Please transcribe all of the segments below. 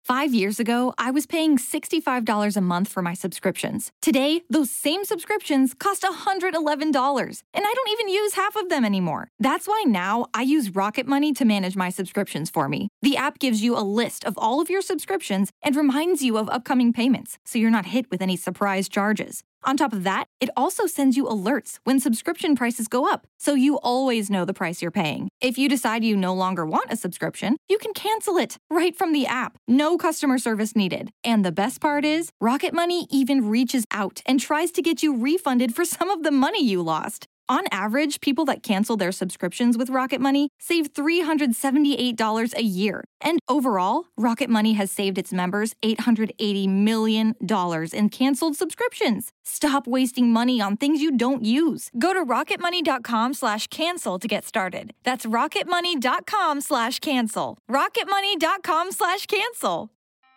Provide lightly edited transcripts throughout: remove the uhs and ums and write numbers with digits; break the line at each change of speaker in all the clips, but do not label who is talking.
5 years ago, I was paying $65 a month for my subscriptions. Today, those same subscriptions cost $111, and I don't even use half of them anymore. That's why now I use Rocket Money to manage my subscriptions for me. The app gives you a list of all of your subscriptions and reminds you of upcoming payments, so you're not hit with any surprise charges. On top of that, it also sends you alerts when subscription prices go up, so you always know the price you're paying. If you decide you no longer want a subscription, you can cancel it right from the app. No customer service needed. And the best part is, Rocket Money even reaches out and tries to get you refunded for some of the money you lost. On average, people that cancel their subscriptions with Rocket Money save $378 a year. And overall, Rocket Money has saved its members $880 million in canceled subscriptions. Stop wasting money on things you don't use. Go to rocketmoney.com/cancel to get started. That's rocketmoney.com/cancel. rocketmoney.com/cancel.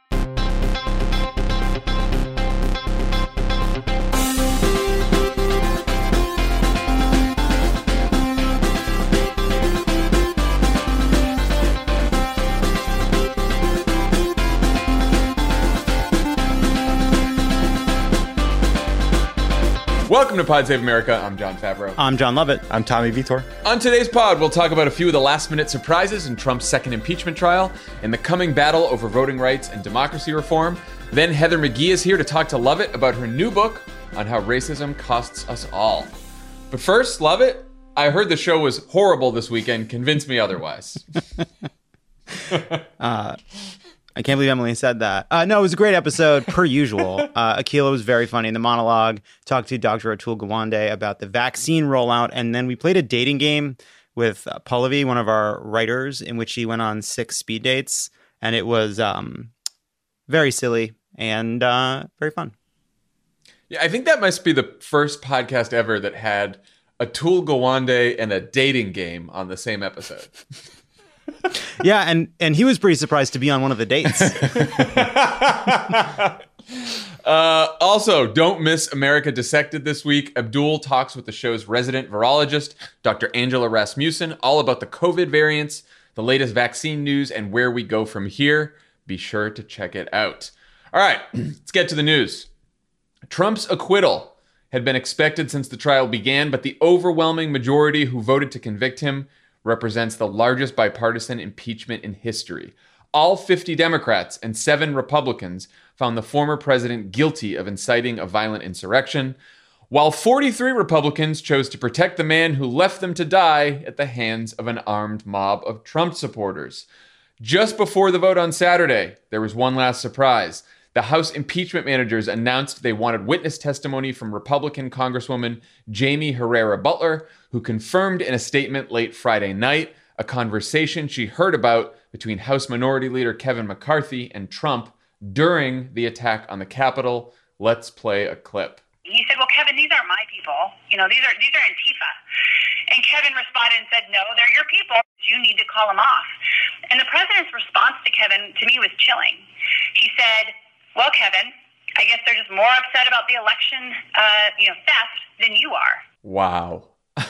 Welcome to Pod Save America. I'm John Favreau.
I'm John Lovett.
I'm Tommy Vitor.
On today's pod, we'll talk about a few of the last-minute surprises in Trump's second impeachment trial and the coming battle over voting rights and democracy reform. Then Heather McGhee is here to talk to Lovett about her new book on how racism costs us all. But first, Lovett, I heard the show was horrible this weekend. Convince me otherwise.
I can't believe Emily said that. No, it was a great episode, per usual. Akilah was very funny in the monologue. Talked to Dr. Atul Gawande about the vaccine rollout. And then we played a dating game with Pallavi, one of our writers, in which she went on 6 speed dates. And it was very silly and very fun.
Yeah, I think that must be the first podcast ever that had Atul Gawande and a dating game on the same episode.
Yeah, and he was pretty surprised to be on one of the dates.
Also, don't miss America Dissected this week. Abdul talks with the show's resident virologist, Dr. Angela Rasmussen, all about the COVID variants, the latest vaccine news, and where we go from here. Be sure to check it out. All right, let's get to the news. Trump's acquittal had been expected since the trial began, but the overwhelming majority who voted to convict him represents the largest bipartisan impeachment in history. All 50 Democrats and 7 Republicans found the former president guilty of inciting a violent insurrection, while 43 Republicans chose to protect the man who left them to die at the hands of an armed mob of Trump supporters. Just before the vote on Saturday, there was one last surprise. The House impeachment managers announced they wanted witness testimony from Republican Congresswoman Jaime Herrera Beutler, who confirmed in a statement late Friday night a conversation she heard about between House Minority Leader Kevin McCarthy and Trump during the attack on the Capitol. Let's play a clip.
He said, well, Kevin, these aren't my people. You know, these are Antifa. And Kevin responded and said, no, they're your people. You need to call them off. And the president's response to Kevin, to me, was chilling. He said, well, Kevin, I guess they're just more upset about the election, theft than you are.
Wow.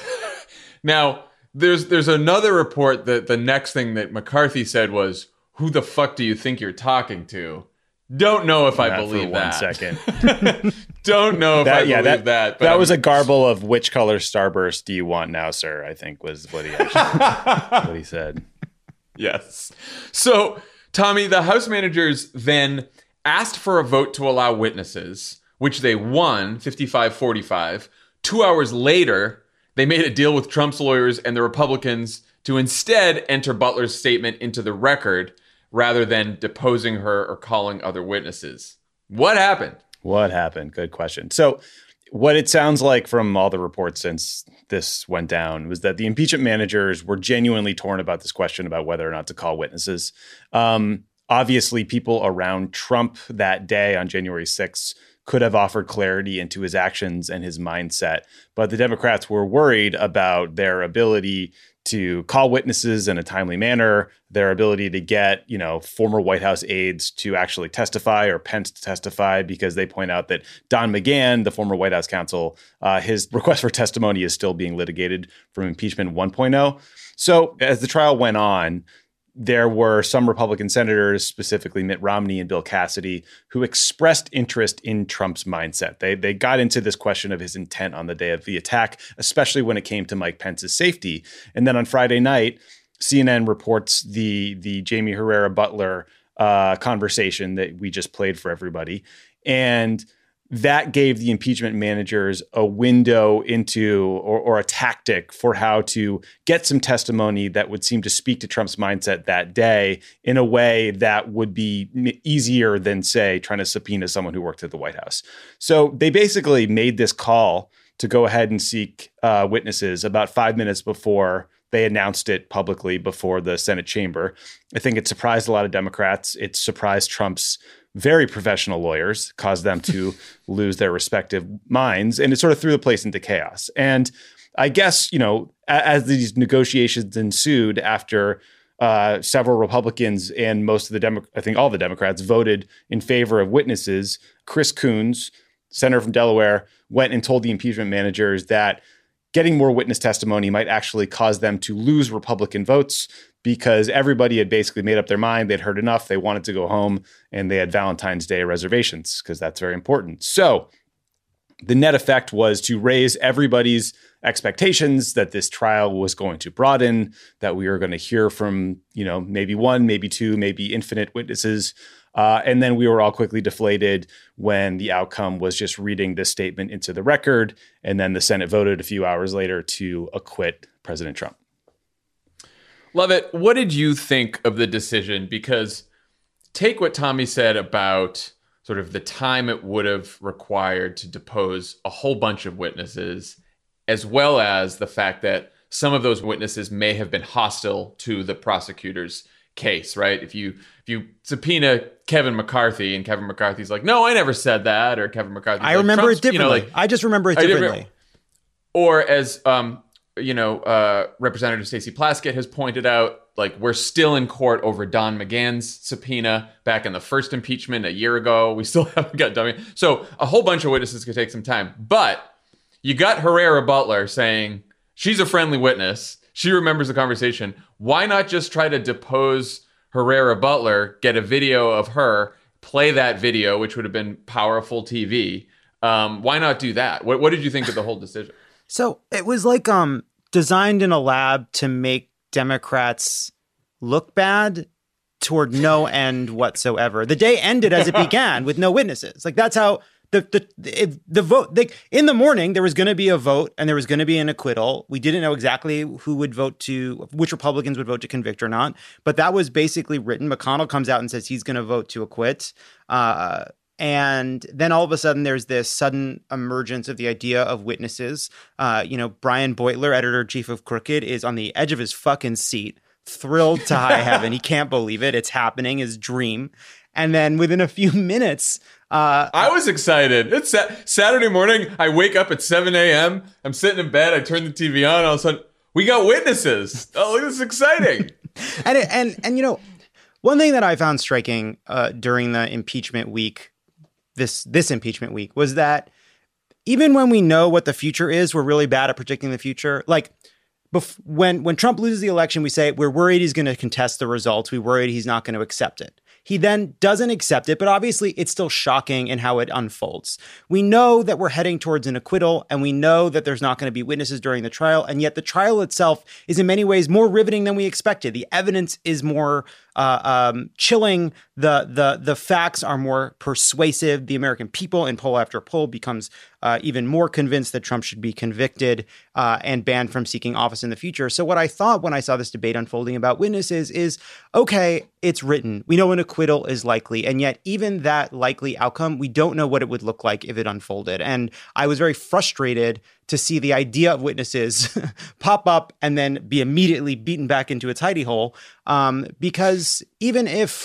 Now, there's another report that the next thing that McCarthy said was, who the fuck do you think you're talking to? Don't know if I believe that.
1 second.
Don't know if I believe that. But
that was a garble of which color starburst do you want now, sir, I think was what he said.
Yes. So, Tommy, the House managers then asked for a vote to allow witnesses, which they won 55-45. 2 hours later, they made a deal with Trump's lawyers and the Republicans to instead enter Beutler's statement into the record rather than deposing her or calling other witnesses. What happened?
Good question. So what it sounds like from all the reports since this went down was that the impeachment managers were genuinely torn about this question about whether or not to call witnesses. Obviously, people around Trump that day on January 6th could have offered clarity into his actions and his mindset. But the Democrats were worried about their ability to call witnesses in a timely manner, their ability to get, former White House aides to actually testify or Pence to testify, because they point out that Don McGahn, the former White House counsel, his request for testimony is still being litigated from impeachment 1.0. So as the trial went on, there were some Republican senators, specifically Mitt Romney and Bill Cassidy, who expressed interest in Trump's mindset. They got into this question of his intent on the day of the attack, especially when it came to Mike Pence's safety. And then on Friday night, CNN reports the Jamie Herrera Butler conversation that we just played for everybody. And that gave the impeachment managers a window into or a tactic for how to get some testimony that would seem to speak to Trump's mindset that day in a way that would be easier than, say, trying to subpoena someone who worked at the White House. So they basically made this call to go ahead and seek witnesses about 5 minutes before they announced it publicly before the Senate chamber. I think it surprised a lot of Democrats. It surprised Trump's very professional lawyers, caused them to lose their respective minds, and it sort of threw the place into chaos. And I guess, as these negotiations ensued after several Republicans and most of I think all the Democrats voted in favor of witnesses, Chris Coons, senator from Delaware, went and told the impeachment managers that getting more witness testimony might actually cause them to lose Republican votes because everybody had basically made up their mind. They'd heard enough. They wanted to go home, and they had Valentine's Day reservations because that's very important. So the net effect was to raise everybody's expectations that this trial was going to broaden, that we were going to hear from, maybe one, maybe two, maybe infinite witnesses. And then we were all quickly deflated when the outcome was just reading this statement into the record. And then the Senate voted a few hours later to acquit President Trump.
Love it. What did you think of the decision? Because take what Tommy said about sort of the time it would have required to depose a whole bunch of witnesses, as well as the fact that some of those witnesses may have been hostile to the prosecutor's case, right? If you subpoena Kevin McCarthy and Kevin McCarthy's like, no, I never said that, or Kevin McCarthy,
I remember it differently. I just remember it differently.
Or as Representative Stacey Plaskett has pointed out, like, we're still in court over Don McGahn's subpoena back in the first impeachment a year ago. We still haven't got done. So a whole bunch of witnesses could take some time. But you got Herrera Butler saying she's a friendly witness. She remembers the conversation. Why not just try to depose Herrera Butler, get a video of her, play that video, which would have been powerful TV? Why not do that? What did you think of the whole decision?
So it was like designed in a lab to make Democrats look bad toward no end whatsoever. The day ended as it began with no witnesses. Like, that's how the vote, in the morning, there was going to be a vote and there was going to be an acquittal. We didn't know exactly which Republicans would vote to convict or not, but that was basically written. McConnell comes out and says he's going to vote to acquit. And then all of a sudden, there's this sudden emergence of the idea of witnesses. Brian Beutler, editor-in-chief of Crooked, is on the edge of his fucking seat, thrilled to high heaven. He can't believe it. It's happening, his dream. And then within a few minutes...
I was excited. It's Saturday morning. I wake up at 7 a.m. I'm sitting in bed. I turn the TV on. All of a sudden, we got witnesses. Oh, this is exciting.
and one thing that I found striking during the impeachment week, this impeachment week, was that even when we know what the future is, we're really bad at predicting the future. Like, when Trump loses the election, we say we're worried he's going to contest the results. We're worried he's not going to accept it. He then doesn't accept it, but obviously it's still shocking in how it unfolds. We know that we're heading towards an acquittal, and we know that there's not going to be witnesses during the trial, and yet the trial itself is in many ways more riveting than we expected. The evidence is more chilling. The facts are more persuasive. The American people, in poll after poll, becomes even more convinced that Trump should be convicted and banned from seeking office in the future. So what I thought when I saw this debate unfolding about witnesses is, okay, it's written. We know an acquittal is likely. And yet even that likely outcome, we don't know what it would look like if it unfolded. And I was very frustrated to see the idea of witnesses pop up and then be immediately beaten back into its hidey hole. Because even if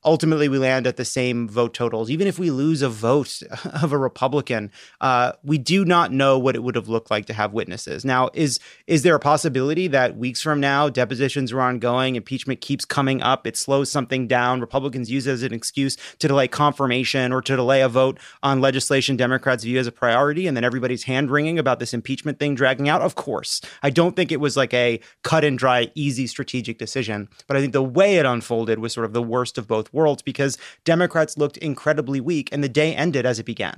ultimately we land at the same vote totals. Even if we lose a vote of a Republican, we do not know what it would have looked like to have witnesses. Now, is there a possibility that weeks from now, depositions are ongoing, impeachment keeps coming up, it slows something down, Republicans use it as an excuse to delay confirmation or to delay a vote on legislation Democrats view as a priority, and then everybody's hand-wringing about this impeachment thing dragging out? Of course. I don't think it was like a cut and dry, easy strategic decision, but I think the way it unfolded was sort of the worst of both worlds because Democrats looked incredibly weak and the day ended as it began.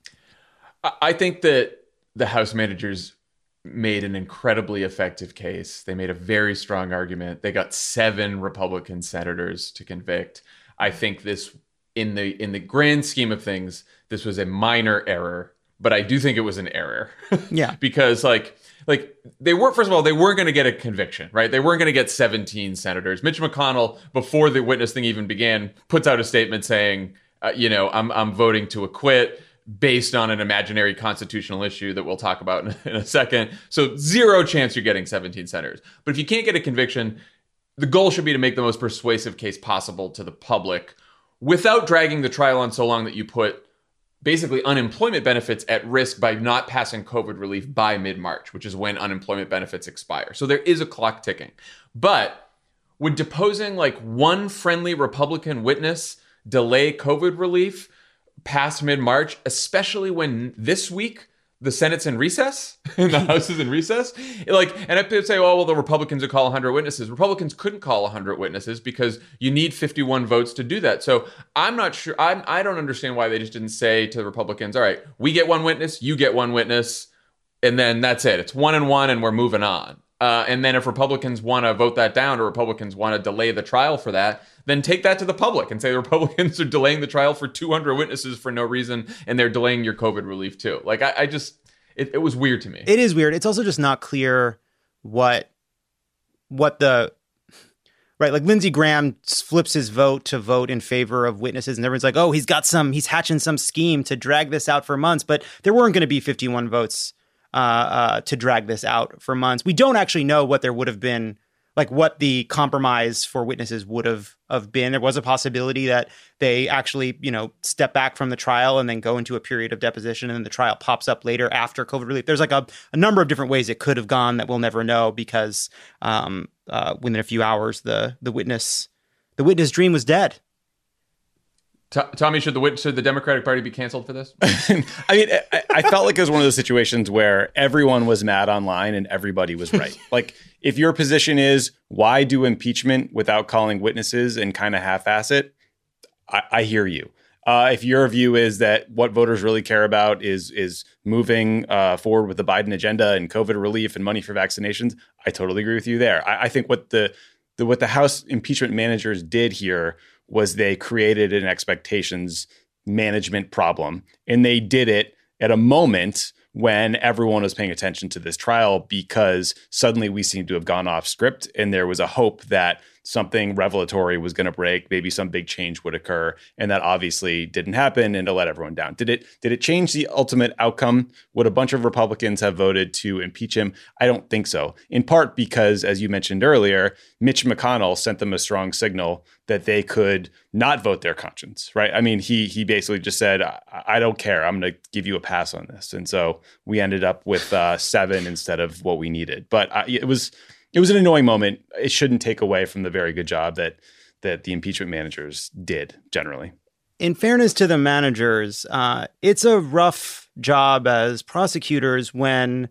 I think that the House managers made an incredibly effective case. They made a very strong argument. They got 7 Republican senators to convict. I think this, in the grand scheme of things, this was a minor error, but I do think it was an error.
Yeah.
Because like they weren't, first of all, they weren't going to get a conviction, right? They weren't going to get 17 senators. Mitch McConnell, before the witness thing even began, puts out a statement saying, I'm voting to acquit based on an imaginary constitutional issue that we'll talk about in a second. So 0 chance you're getting 17 senators. But if you can't get a conviction, the goal should be to make the most persuasive case possible to the public without dragging the trial on so long that you put basically unemployment benefits at risk by not passing COVID relief by mid-March, which is when unemployment benefits expire. So there is a clock ticking. But would deposing like one friendly Republican witness delay COVID relief past mid-March, especially when this week the Senate's in recess and the House is in recess? And if people say, oh, well, the Republicans would call 100 witnesses. Republicans couldn't call 100 witnesses because you need 51 votes to do that. So I'm not sure. I don't understand why they just didn't say to the Republicans, all right, we get one witness, you get one witness, and then that's it. It's 1-1 and we're moving on. And then if Republicans want to vote that down or Republicans want to delay the trial for that, then take that to the public and say the Republicans are delaying the trial for 200 witnesses for no reason, and they're delaying your COVID relief too. Like, it was weird to me.
It is weird. It's also just not clear what the, right, like Lindsey Graham flips his vote to vote in favor of witnesses, and everyone's like, oh, he's hatching some scheme to drag this out for months, but there weren't going to be 51 votes to drag this out for months. We don't actually know what there would have been, like what the compromise for witnesses would have been. There was a possibility that they actually, step back from the trial and then go into a period of deposition, and then the trial pops up later after COVID relief. There's like a number of different ways it could have gone that we'll never know because within a few hours, the witness dream was dead.
Tommy, should the Democratic Party be canceled for this?
I mean, I felt like it was one of those situations where everyone was mad online and everybody was right. Like, if your position is, why do impeachment without calling witnesses and kind of half-ass it, I hear you. If your view is that what voters really care about is moving forward with the Biden agenda and COVID relief and money for vaccinations, I totally agree with you there. I think what the House impeachment managers did here was they created an expectations management problem, and they did it at a moment when everyone was paying attention to this trial because suddenly we seemed to have gone off script and there was a hope that something revelatory was going to break, maybe some big change would occur, and that obviously didn't happen, and it let everyone down. Did it change the ultimate outcome? Would a bunch of Republicans have voted to impeach him? I don't think so. In part because, as you mentioned earlier, Mitch McConnell sent them a strong signal that they could not vote their conscience, right? I mean, he basically just said, I don't care. I'm going to give you a pass on this. And so we ended up with 7 instead of what we needed. But it was an annoying moment. It shouldn't take away from the very good job that the impeachment managers did generally.
In fairness to the managers, it's a rough job as prosecutors when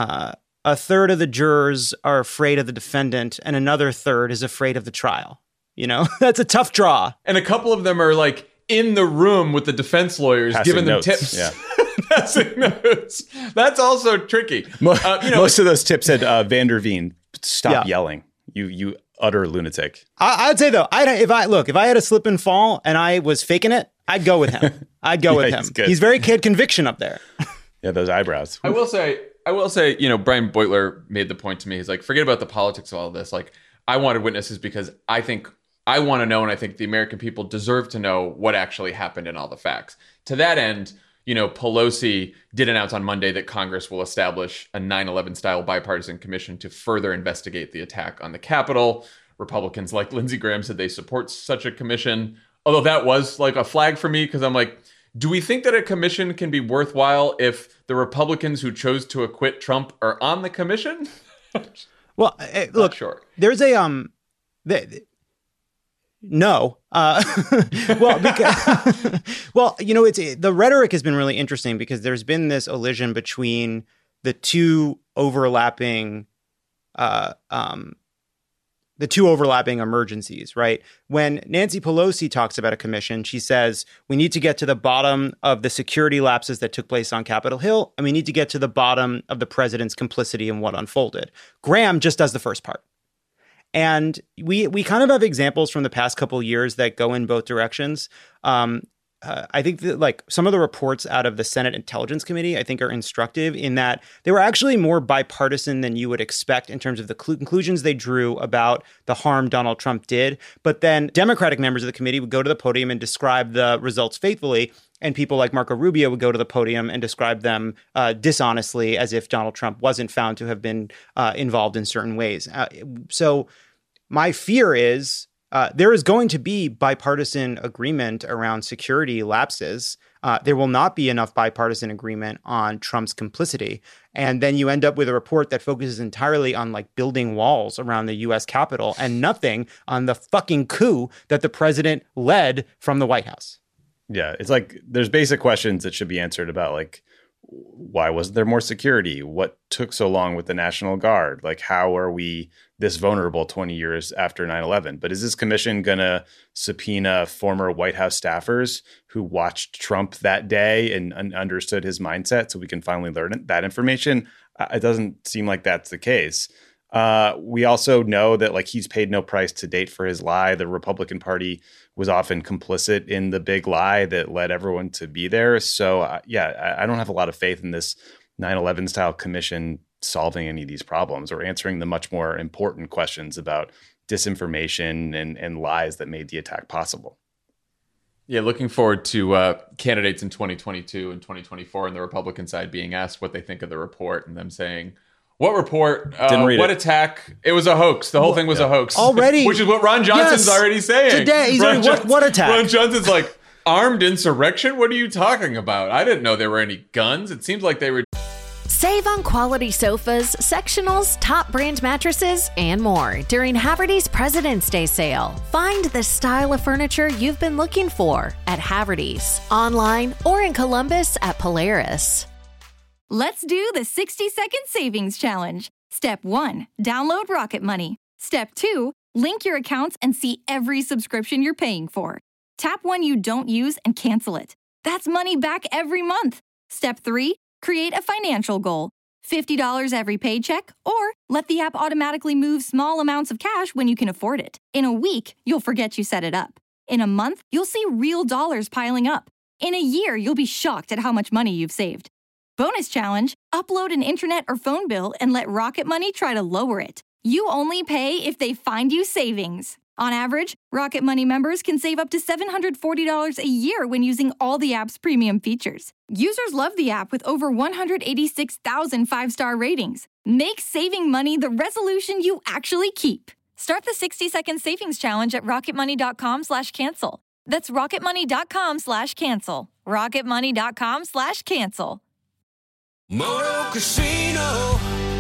a third of the jurors are afraid of the defendant and another third is afraid of the trial. That's a tough draw.
And a couple of them are like in the room with the defense lawyers,
passing
giving them
notes.
tips.
Yeah.
Passing notes. That's also tricky.
Most of those tips said, Van der Veen, stop yelling. You utter lunatic.
I'd say though, if I had a slip and fall and I was faking it, I'd go with him. He's very kid conviction up there.
Yeah, those eyebrows.
I will say, Brian Beutler made the point to me. He's like, forget about the politics of all of this. Like, I wanted witnesses because I think I want to know, and I think the American people deserve to know what actually happened and all the facts. To that end, Pelosi did announce on Monday that Congress will establish a 9/11 style bipartisan commission to further investigate the attack on the Capitol. Republicans like Lindsey Graham said they support such a commission. Although that was like a flag for me because I'm like, do we think that a commission can be worthwhile if the Republicans who chose to acquit Trump are on the commission?
Well, look,
sure.
There's a no. Well, because, well, it's the rhetoric has been really interesting because there's been this elision between the two overlapping emergencies, right? When Nancy Pelosi talks about a commission, she says, we need to get to the bottom of the security lapses that took place on Capitol Hill, and we need to get to the bottom of the president's complicity in what unfolded. Graham just does the first part. And we kind of have examples from the past couple of years that go in both directions. I think that like some of the reports out of the Senate Intelligence Committee, I think are instructive in that they were actually more bipartisan than you would expect in terms of the conclusions they drew about the harm Donald Trump did. But then Democratic members of the committee would go to the podium and describe the results faithfully. And people like Marco Rubio would go to the podium and describe them dishonestly as if Donald Trump wasn't found to have been involved in certain ways. So my fear is there is going to be bipartisan agreement around security lapses. There will not be enough bipartisan agreement on Trump's complicity. And then you end up with a report that focuses entirely on like building walls around the U.S. Capitol and nothing on the fucking coup that the president led from the White House.
Yeah, it's like there's basic questions that should be answered about like, why wasn't there more security? What took so long with the National Guard? Like, how are we this vulnerable 20 years after 9/11? But is this commission going to subpoena former White House staffers who watched Trump that day and understood his mindset so we can finally learn that information? It doesn't seem like that's the case. We also know that like he's paid no price to date for his lie. The Republican Party was often complicit in the big lie that led everyone to be there. So I don't have a lot of faith in this 9/11 style commission solving any of these problems or answering the much more important questions about disinformation and lies that made the attack possible.
Yeah, looking forward to candidates in 2022 and 2024 on the Republican side being asked what they think of the report and them saying, what report? What attack? It was a hoax. The whole thing was a hoax.
Already.
Which is what Ron Johnson's already saying.
Today, he's already, what attack?
Ron Johnson's like, armed insurrection? What are you talking about? I didn't know there were any guns. It seems like they were...
Save on quality sofas, sectionals, top brand mattresses, and more during Haverty's President's Day sale. Find the style of furniture you've been looking for at Haverty's, online or in Columbus at Polaris.
Let's do the 60-second savings challenge. Step 1, download Rocket Money. Step 2, link your accounts and see every subscription you're paying for. Tap one you don't use and cancel it. That's money back every month. Step 3, create a financial goal. $50 every paycheck, or let the app automatically move small amounts of cash when you can afford it. In a week, you'll forget you set it up. In a month, you'll see real dollars piling up. In a year, you'll be shocked at how much money you've saved. Bonus challenge, upload an internet or phone bill and let Rocket Money try to lower it. You only pay if they find you savings. On average, Rocket Money members can save up to $740 a year when using all the app's premium features. Users love the app with over 186,000 five-star ratings. Make saving money the resolution you actually keep. Start the 60-second savings challenge at rocketmoney.com/cancel. That's rocketmoney.com/cancel. rocketmoney.com/cancel.
Moto Casino,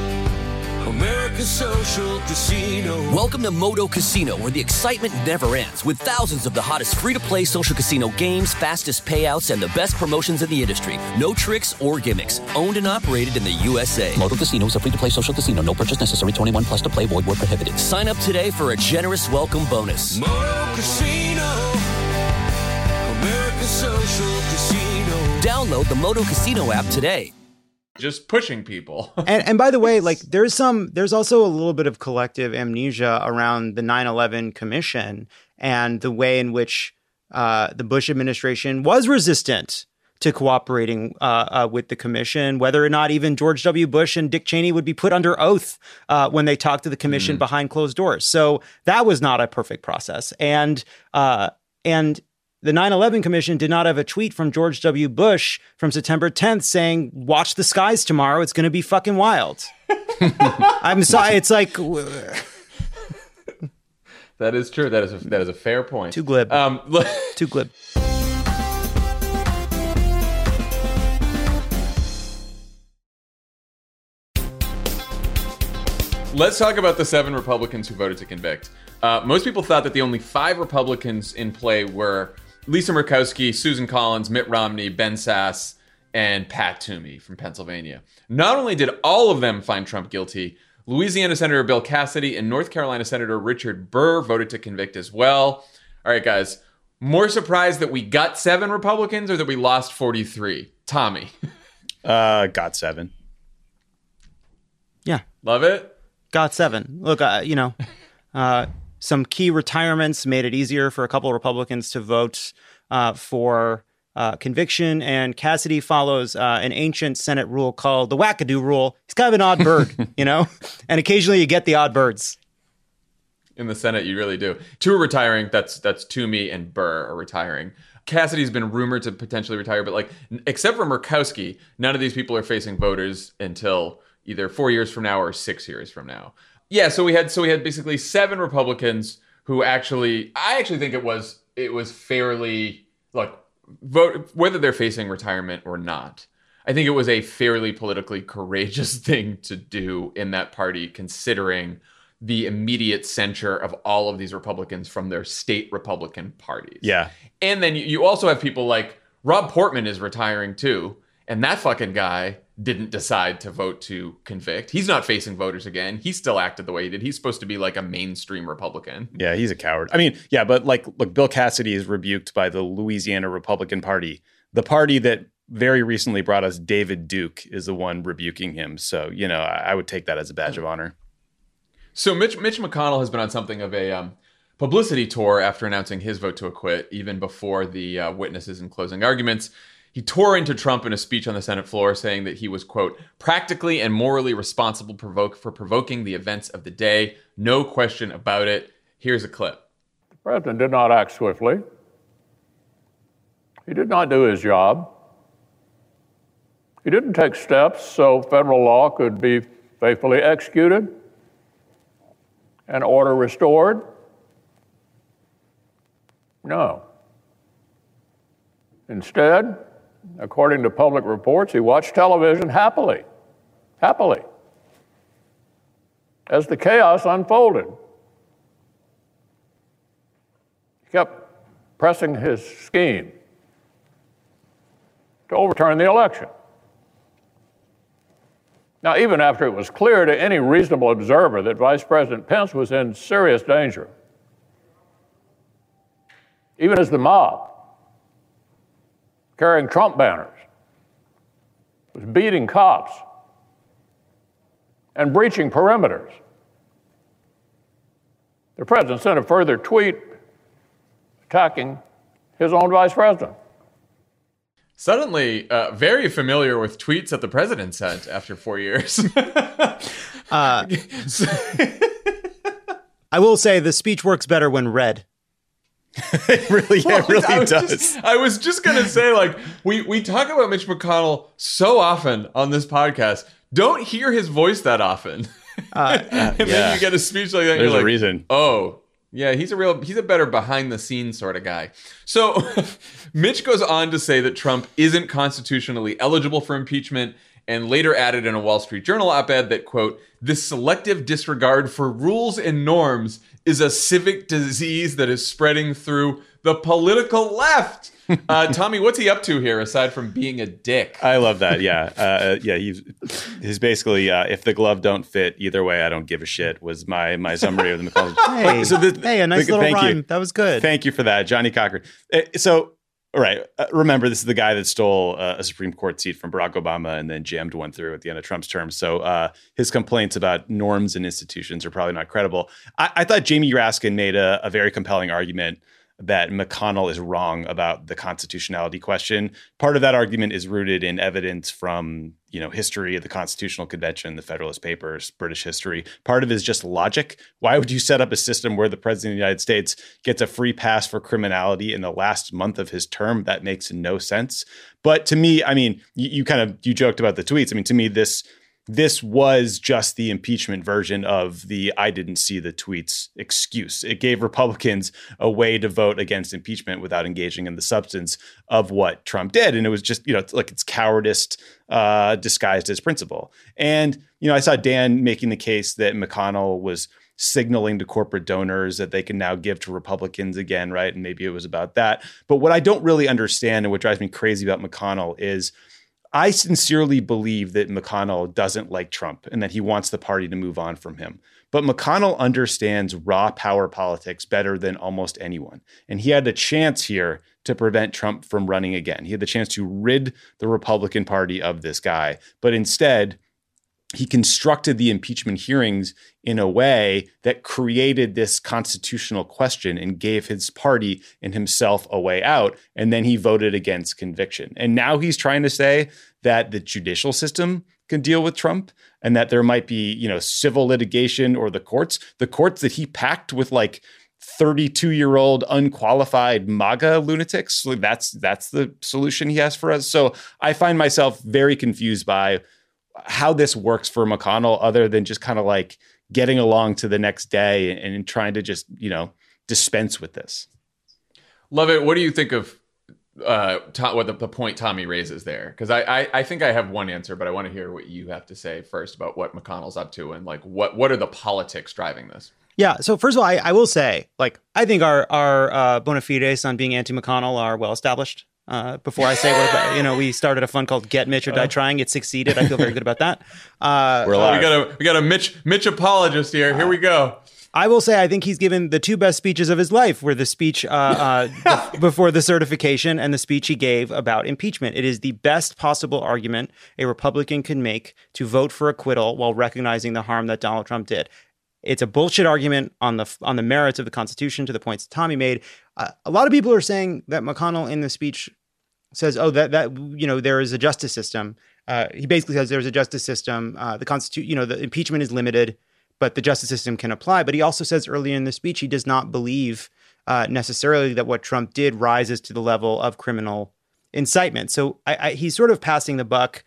America's social casino.
Welcome to Moto Casino, where the excitement never ends, with thousands of the hottest free-to-play social casino games, fastest payouts, and the best promotions in the industry. No tricks or gimmicks. Owned and operated in the USA.
Moto Casino is a free-to-play social casino. No purchase necessary. 21 plus to play. Void where prohibited.
Sign up today for a generous welcome bonus.
Moto Casino, America's social casino.
Download the Moto Casino app today.
Just pushing people.
and by the way, like there's also a little bit of collective amnesia around the 9/11 Commission and the way in which the Bush administration was resistant to cooperating with the commission, whether or not even George W. Bush and Dick Cheney would be put under oath when they talked to the commission behind closed doors. So that was not a perfect process. And the 9/11 Commission did not have a tweet from George W. Bush from September 10th saying, watch the skies tomorrow. It's going to be fucking wild. I'm sorry. It's like,
That is true. That is a fair point.
Too glib. Too glib.
Let's talk about the 7 Republicans who voted to convict. Most people thought that the only 5 Republicans in play were Lisa Murkowski, Susan Collins, Mitt Romney, Ben Sasse, and Pat Toomey from Pennsylvania. Not only did all of them find Trump guilty, Louisiana Senator Bill Cassidy and North Carolina Senator Richard Burr voted to convict as well. All right, guys. More surprised that we got 7 Republicans or that we lost 43? Tommy.
Got 7.
Yeah.
Love it?
Got 7. Look, some key retirements made it easier for a couple of Republicans to vote for conviction, and Cassidy follows an ancient Senate rule called the wackadoo rule. He's kind of an odd bird, and occasionally you get the odd birds.
In the Senate, you really do. 2 are retiring. That's Toomey and Burr are retiring. Cassidy's been rumored to potentially retire, but except for Murkowski, none of these people are facing voters until either 4 years from now or 6 years from now. Yeah, so we had basically 7 Republicans who I actually think it was fairly, vote whether they're facing retirement or not. I think it was a fairly politically courageous thing to do in that party, considering the immediate censure of all of these Republicans from their state Republican parties.
Yeah.
And then you also have people like Rob Portman is retiring too, and that fucking guy didn't decide to vote to convict. He's not facing voters again. He still acted the way he did. He's supposed to be like a mainstream Republican.
Yeah, he's a coward. I mean, yeah, but look, Bill Cassidy is rebuked by the Louisiana Republican Party. The party that very recently brought us David Duke is the one rebuking him. So, I would take that as a badge of honor.
So Mitch McConnell has been on something of a publicity tour after announcing his vote to acquit, even before the witnesses and closing arguments. He tore into Trump in a speech on the Senate floor, saying that he was, quote, practically and morally responsible for provoking the events of the day. No question about it. Here's a clip.
The president did not act swiftly. He did not do his job. He didn't take steps so federal law could be faithfully executed and order restored. No. Instead, according to public reports, he watched television happily, as the chaos unfolded. He kept pressing his scheme to overturn the election. Now, even after it was clear to any reasonable observer that Vice President Pence was in serious danger, even as the mob, carrying Trump banners, was beating cops and breaching perimeters, the president sent a further tweet attacking his own vice president.
Suddenly, very familiar with tweets that the president sent after 4 years.
I will say the speech works better when read.
It really does.
I was just going to say, we talk about Mitch McConnell so often on this podcast. Don't hear his voice that often. And then you get a speech like that.
There's
you're
a reason.
Oh, yeah, he's a better behind the scenes sort of guy. So Mitch goes on to say that Trump isn't constitutionally eligible for impeachment, and later added in a Wall Street Journal op-ed that, quote, this selective disregard for rules and norms is a civic disease that is spreading through the political left. Tommy, what's he up to here aside from being a dick?
I love that. Yeah. He's basically, if the glove don't fit either way, I don't give a shit was my summary of the McConnell.
Hey, a nice little rhyme.
You.
That was good.
Thank you for that, Johnny Cochran. All right. Remember, this is the guy that stole a Supreme Court seat from Barack Obama and then jammed one through at the end of Trump's term. So his complaints about norms and institutions are probably not credible. I thought Jamie Raskin made a very compelling argument that McConnell is wrong about the constitutionality question. Part of that argument is rooted in evidence from, history of the Constitutional Convention, the Federalist Papers, British history. Part of it is just logic. Why would you set up a system where the president of the United States gets a free pass for criminality in the last month of his term? That makes no sense. But to me, I mean, you joked about the tweets. I mean, to me, this this was just the impeachment version of the "I didn't see the tweets" excuse. It gave Republicans a way to vote against impeachment without engaging in the substance of what Trump did. And it was just, like it's cowardice disguised as principle. And, I saw Dan making the case that McConnell was signaling to corporate donors that they can now give to Republicans again, right? And maybe it was about that. But what I don't really understand and what drives me crazy about McConnell is I sincerely believe that McConnell doesn't like Trump and that he wants the party to move on from him. But McConnell understands raw power politics better than almost anyone. And he had a chance here to prevent Trump from running again. He had the chance to rid the Republican Party of this guy. But instead, he constructed the impeachment hearings in a way that created this constitutional question and gave his party and himself a way out. And then he voted against conviction. And now he's trying to say that the judicial system can deal with Trump and that there might be, civil litigation or the courts that he packed with like 32-year-old unqualified MAGA lunatics. That's the solution he has for us. So I find myself very confused by how this works for McConnell, other than just kind of like getting along to the next day and trying to just, dispense with this.
Lovett, what do you think of what the point Tommy raises there? Because I think I have one answer, but I want to hear what you have to say first about what McConnell's up to and like what are the politics driving this?
Yeah. So first of all, I will say, I think our bona fides on being anti-McConnell are well established. Before I say what we started a fund called Get Mitch or Die Trying. It succeeded. I feel very good about that.
We're alive.
We got a Mitch apologist here. Here we go.
I will say I think he's given the two best speeches of his life were the speech before the certification and the speech he gave about impeachment. It is the best possible argument a Republican can make to vote for acquittal while recognizing the harm that Donald Trump did. It's a bullshit argument on the merits of the Constitution, to the points Tommy made. A lot of people are saying that McConnell in the speech says, that there is a justice system. He basically says there's a justice system. The Constitution, the impeachment is limited, but the justice system can apply. But he also says earlier in the speech he does not believe necessarily that what Trump did rises to the level of criminal incitement. So he's sort of passing the buck,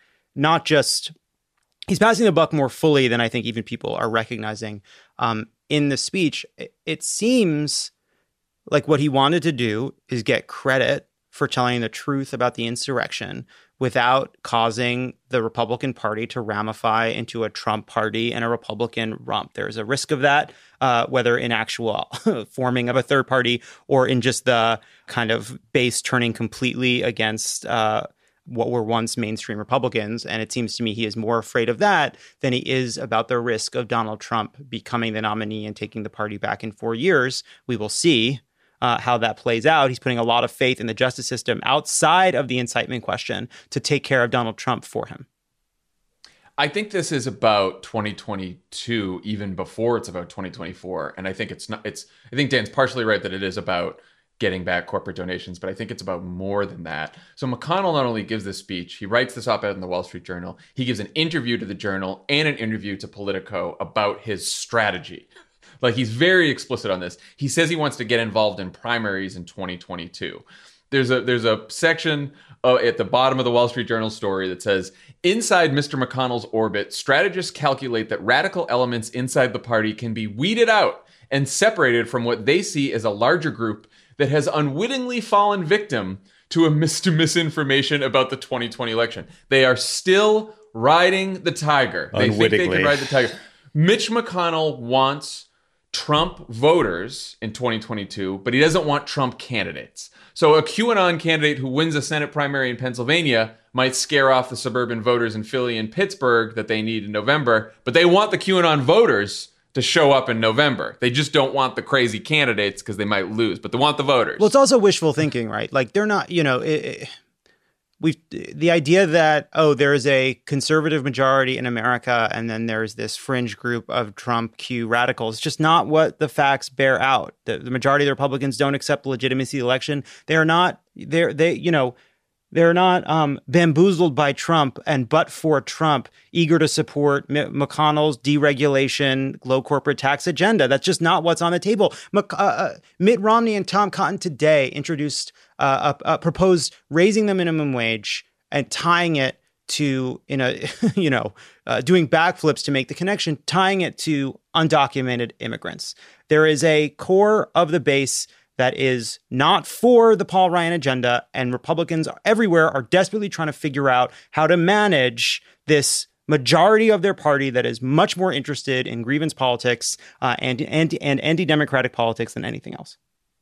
he's passing the buck more fully than I think even people are recognizing in the speech. It seems like what he wanted to do is get credit for telling the truth about the insurrection without causing the Republican Party to ramify into a Trump party and a Republican rump. There's a risk of that, whether in actual forming of a third party or in just the kind of base turning completely against what were once mainstream Republicans. And it seems to me he is more afraid of that than he is about the risk of Donald Trump becoming the nominee and taking the party back in 4 years. We will see how that plays out. He's putting a lot of faith in the justice system outside of the incitement question to take care of Donald Trump for him.
I think this is about 2022, even before it's about 2024. And I think I think Dan's partially right that it is about getting back corporate donations, but I think it's about more than that. So McConnell not only gives this speech, he writes this op-ed in the Wall Street Journal, he gives an interview to the Journal and an interview to Politico about his strategy. Like, he's very explicit on this. He says he wants to get involved in primaries in 2022. There's a section at the bottom of the Wall Street Journal story that says, inside Mr. McConnell's orbit, strategists calculate that radical elements inside the party can be weeded out and separated from what they see as a larger group that has unwittingly fallen victim to misinformation about the 2020 election. They are still riding the tiger. They think they can ride the tiger. Mitch McConnell wants Trump voters in 2022, but he doesn't want Trump candidates. So a QAnon candidate who wins a Senate primary in Pennsylvania might scare off the suburban voters in Philly and Pittsburgh that they need in November, but they want the QAnon voters to show up in November. They just don't want the crazy candidates because they might lose, but they want the voters.
Well, it's also wishful thinking, right? Like, they're not, the idea that, there is a conservative majority in America and then there's this fringe group of Trump Q radicals. It's just not what the facts bear out. The majority of the Republicans don't accept the legitimacy of the election. They're not bamboozled by Trump and but for Trump, eager to support McConnell's deregulation, low corporate tax agenda. That's just not what's on the table. Mitt Romney and Tom Cotton today introduced proposed raising the minimum wage and tying it to, doing backflips to make the connection, tying it to undocumented immigrants. There is a core of the base that is not for the Paul Ryan agenda, and Republicans everywhere are desperately trying to figure out how to manage this majority of their party that is much more interested in grievance politics and anti-democratic politics than anything else.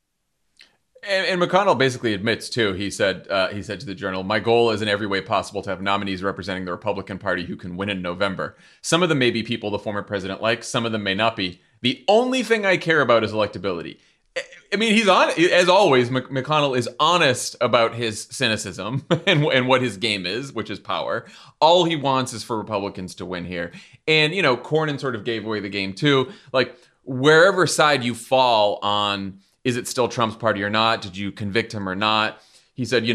And McConnell basically admits, too, he said to the Journal, "My goal is in every way possible to have nominees representing the Republican Party who can win in November. Some of them may be people the former president likes. Some of them may not be. The only thing I care about is electability." I mean, he's on, as always, McConnell is honest about his cynicism and what his game is, which is power. All he wants is for Republicans to win here. And, Cornyn sort of gave away the game, too. Like, wherever side you fall on, is it still Trump's party or not? Did you convict him or not? He said,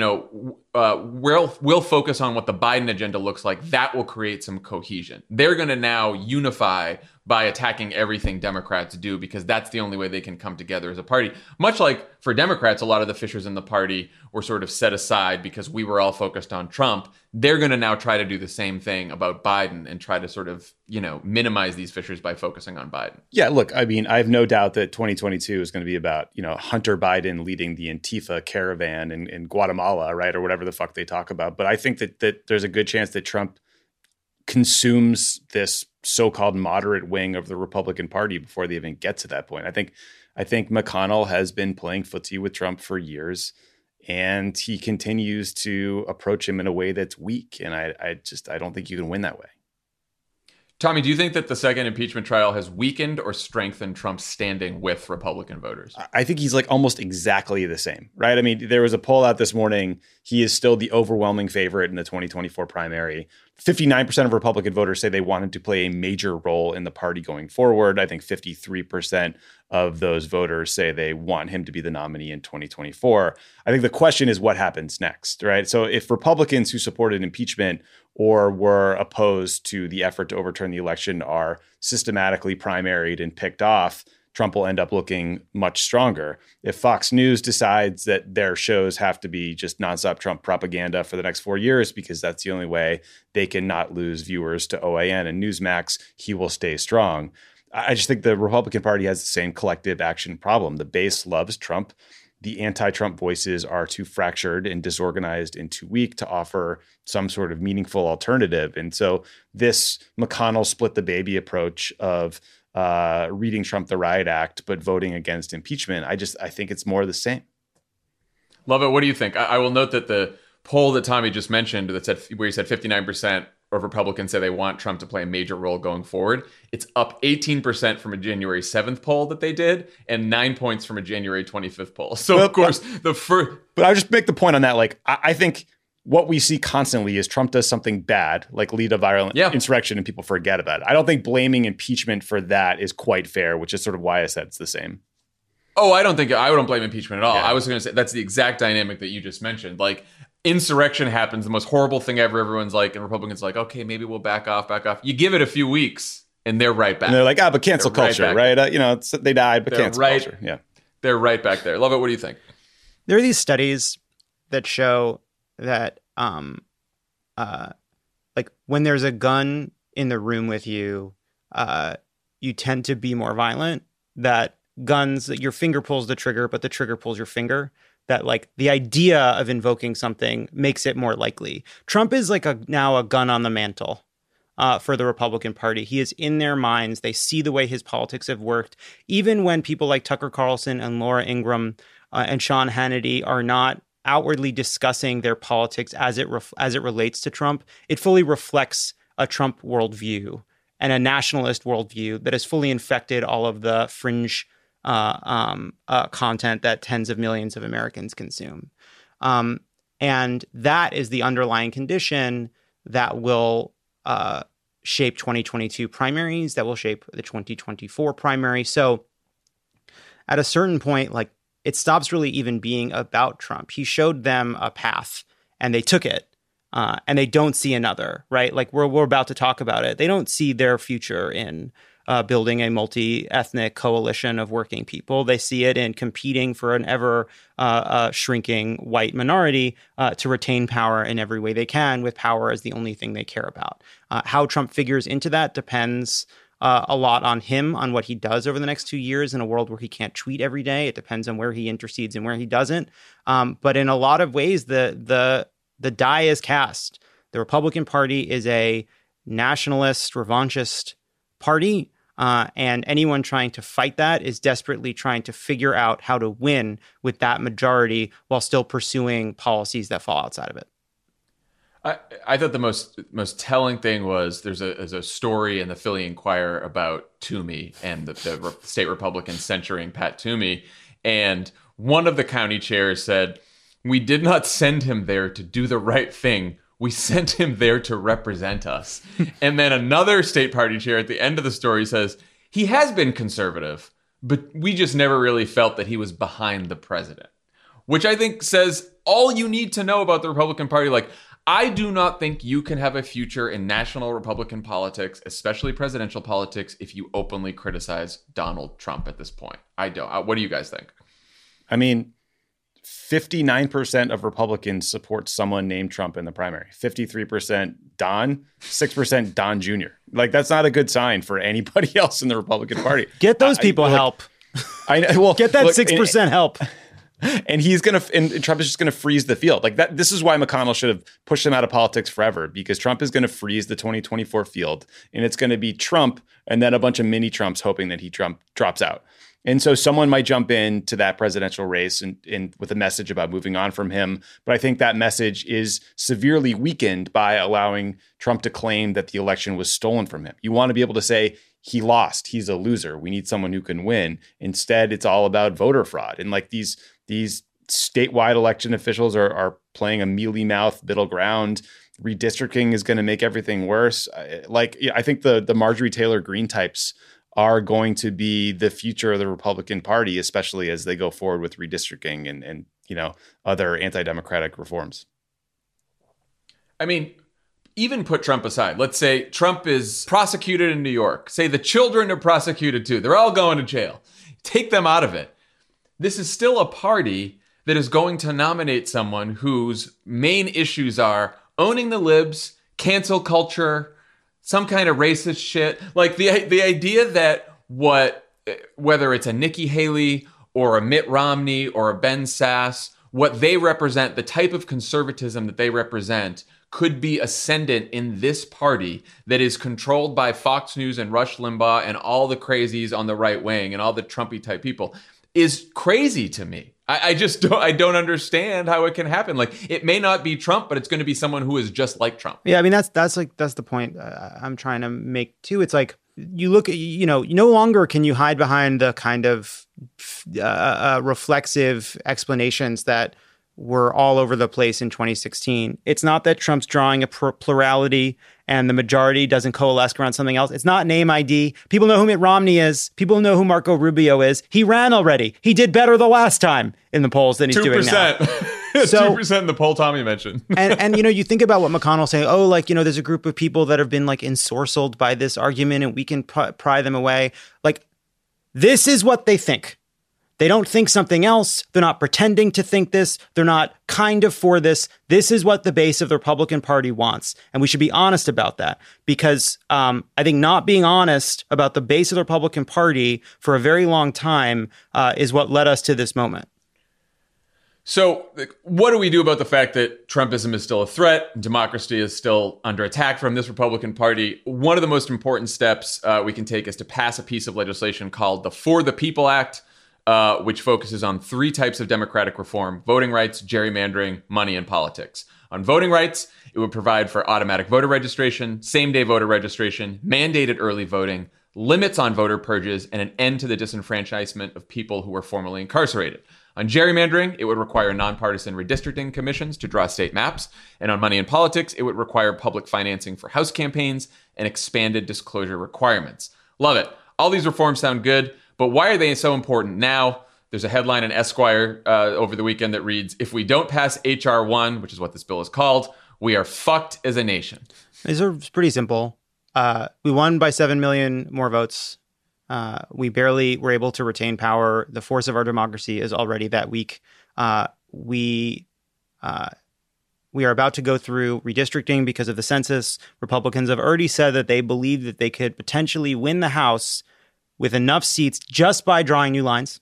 we'll focus on what the Biden agenda looks like. That will create some cohesion. They're going to now unify by attacking everything Democrats do, because that's the only way they can come together as a party. Much like for Democrats, a lot of the fissures in the party were sort of set aside because we were all focused on Trump. They're going to now try to do the same thing about Biden and try to sort of, minimize these fissures by focusing on Biden.
Yeah, look, I mean, I have no doubt that 2022 is going to be about, Hunter Biden leading the Antifa caravan in Guatemala, right? Or whatever the fuck they talk about. But I think that there's a good chance that Trump consumes this so-called moderate wing of the Republican Party before they even get to that point. I think McConnell has been playing footsie with Trump for years, and he continues to approach him in a way that's weak. And I don't think you can win that way.
Tommy, do you think that the second impeachment trial has weakened or strengthened Trump's standing with Republican voters?
I think he's like almost exactly the same, right? I mean, there was a poll out this morning. He is still the overwhelming favorite in the 2024 primary. 59% of Republican voters say they want him to play a major role in the party going forward. I think 53% of those voters say they want him to be the nominee in 2024. I think the question is what happens next, right? So if Republicans who supported impeachment or were opposed to the effort to overturn the election are systematically primaried and picked off, Trump will end up looking much stronger. If Fox News decides that their shows have to be just nonstop Trump propaganda for the next 4 years because that's the only way they can not lose viewers to OAN and Newsmax, he will stay strong. I just think the Republican Party has the same collective action problem. The base loves Trump. The anti-Trump voices are too fractured and disorganized and too weak to offer some sort of meaningful alternative. And so this McConnell split the baby approach of reading Trump the Riot Act, but voting against impeachment, I think it's more of the same.
Love it. What do you think? I will note that the poll that Tommy just mentioned that said, where he said 59% of Republicans say they want Trump to play a major role going forward, it's up 18% from a January 7th poll that they did and 9 points from a January 25th poll. So, of course, the first...
But I'll just make the point on that. Like, I think what we see constantly is Trump does something bad, like lead a violent insurrection, and people forget about it. I don't think blaming impeachment for that is quite fair, which is sort of why I said it's the same.
Oh, I don't blame impeachment at all. Yeah. I was going to say that's the exact dynamic that you just mentioned. Like, insurrection happens, the most horrible thing ever. Everyone's like, and Republicans like, okay, maybe we'll back off. You give it a few weeks, and they're right back.
And they're like, but cancel culture, right? They died, but cancel culture. Yeah,
they're right back there. Love it. What do you think?
There are these studies that show that, like when there's a gun in the room with you, you tend to be more violent. That your finger pulls the trigger, but the trigger pulls your finger. That like the idea of invoking something makes it more likely. Trump is like now a gun on the mantle for the Republican Party. He is in their minds. They see the way his politics have worked. Even when people like Tucker Carlson and Laura Ingraham and Sean Hannity are not outwardly discussing their politics as it relates to Trump, it fully reflects a Trump worldview and a nationalist worldview that has fully infected all of the fringe content that tens of millions of Americans consume. And that is the underlying condition that will shape 2022 primaries, that will shape the 2024 primary. So at a certain point, like, it stops really even being about Trump. He showed them a path and they took it, and they don't see another, right? Like we're about to talk about it. They don't see their future in building a multi-ethnic coalition of working people. They see it in competing for an ever shrinking white minority to retain power in every way they can, with power as the only thing they care about. How Trump figures into that depends a lot on him, on what he does over the next 2 years in a world where he can't tweet every day. It depends on where he intercedes and where he doesn't. But in a lot of ways, the die is cast. The Republican Party is a nationalist, revanchist party. And anyone trying to fight that is desperately trying to figure out how to win with that majority while still pursuing policies that fall outside of it.
I thought the most telling thing was there's a story in the Philly Inquirer about Toomey and the state Republicans censuring Pat Toomey. And one of the county chairs said, "We did not send him there to do the right thing. We sent him there to represent us." And then another state party chair at the end of the story says, "He has been conservative, but we just never really felt that he was behind the president," which I think says all you need to know about the Republican Party. Like, I do not think you can have a future in national Republican politics, especially presidential politics, if you openly criticize Donald Trump at this point. I don't. What do you guys think?
I mean, 59% of Republicans support someone named Trump in the primary. 53% Don, 6% Don Jr. Like, that's not a good sign for anybody else in the Republican Party.
Get those people help. Get that 6% help.
And Trump is just gonna freeze the field like that. This is why McConnell should have pushed him out of politics forever, because Trump is gonna freeze the 2024 field, and it's gonna be Trump and then a bunch of mini Trumps hoping that he drops out. And so someone might jump into that presidential race and with a message about moving on from him. But I think that message is severely weakened by allowing Trump to claim that the election was stolen from him. You want to be able to say he lost, he's a loser, we need someone who can win. Instead, it's all about voter fraud. And like these statewide election officials are playing a mealy-mouthed middle ground. Redistricting is going to make everything worse. I think the Marjorie Taylor Greene types are going to be the future of the Republican Party, especially as they go forward with redistricting and other anti-democratic reforms.
I mean, even put Trump aside. Let's say Trump is prosecuted in New York. Say the children are prosecuted too. They're all going to jail. Take them out of it. This is still a party that is going to nominate someone whose main issues are owning the libs, cancel culture, some kind of racist shit. Like the idea that whether it's a Nikki Haley or a Mitt Romney or a Ben Sasse, what they represent, the type of conservatism that they represent, could be ascendant in this party that is controlled by Fox News and Rush Limbaugh and all the crazies on the right wing and all the Trumpy type people, is crazy to me. I don't understand how it can happen. Like, it may not be Trump, but it's going to be someone who is just like Trump.
Yeah, I mean, that's the point I'm trying to make too. It's like, you look at, no longer can you hide behind the kind of reflexive explanations that were all over the place in 2016. It's not that Trump's drawing a plurality and the majority doesn't coalesce around something else. It's not name ID. People know who Mitt Romney is. People know who Marco Rubio is. He ran already. He did better the last time in the polls than he's 2%. Doing now.
So, 2% in the poll Tommy mentioned.
and you think about what McConnell's saying, there's a group of people that have been ensorcelled by this argument and we can pry them away. This is what they think. They don't think something else. They're not pretending to think this. They're not kind of for this. This is what the base of the Republican Party wants. And we should be honest about that, because I think not being honest about the base of the Republican Party for a very long time is what led us to this moment.
So what do we do about the fact that Trumpism is still a threat? Democracy is still under attack from this Republican Party. One of the most important steps we can take is to pass a piece of legislation called the For the People Act, which focuses on 3 types of democratic reform: voting rights, gerrymandering, money, and politics. On voting rights, it would provide for automatic voter registration, same-day voter registration, mandated early voting, limits on voter purges, and an end to the disenfranchisement of people who were formerly incarcerated. On gerrymandering, it would require nonpartisan redistricting commissions to draw state maps. And on money and politics, it would require public financing for House campaigns and expanded disclosure requirements. Love it. All these reforms sound good, but why are they so important now? There's a headline in Esquire over the weekend that reads, "If we don't pass H.R. 1, which is what this bill is called, we are fucked as a nation."
These are pretty simple. We won by 7 million more votes. We barely were able to retain power. The force of our democracy is already that weak. We are about to go through redistricting because of the census. Republicans have already said that they believe that they could potentially win the House with enough seats just by drawing new lines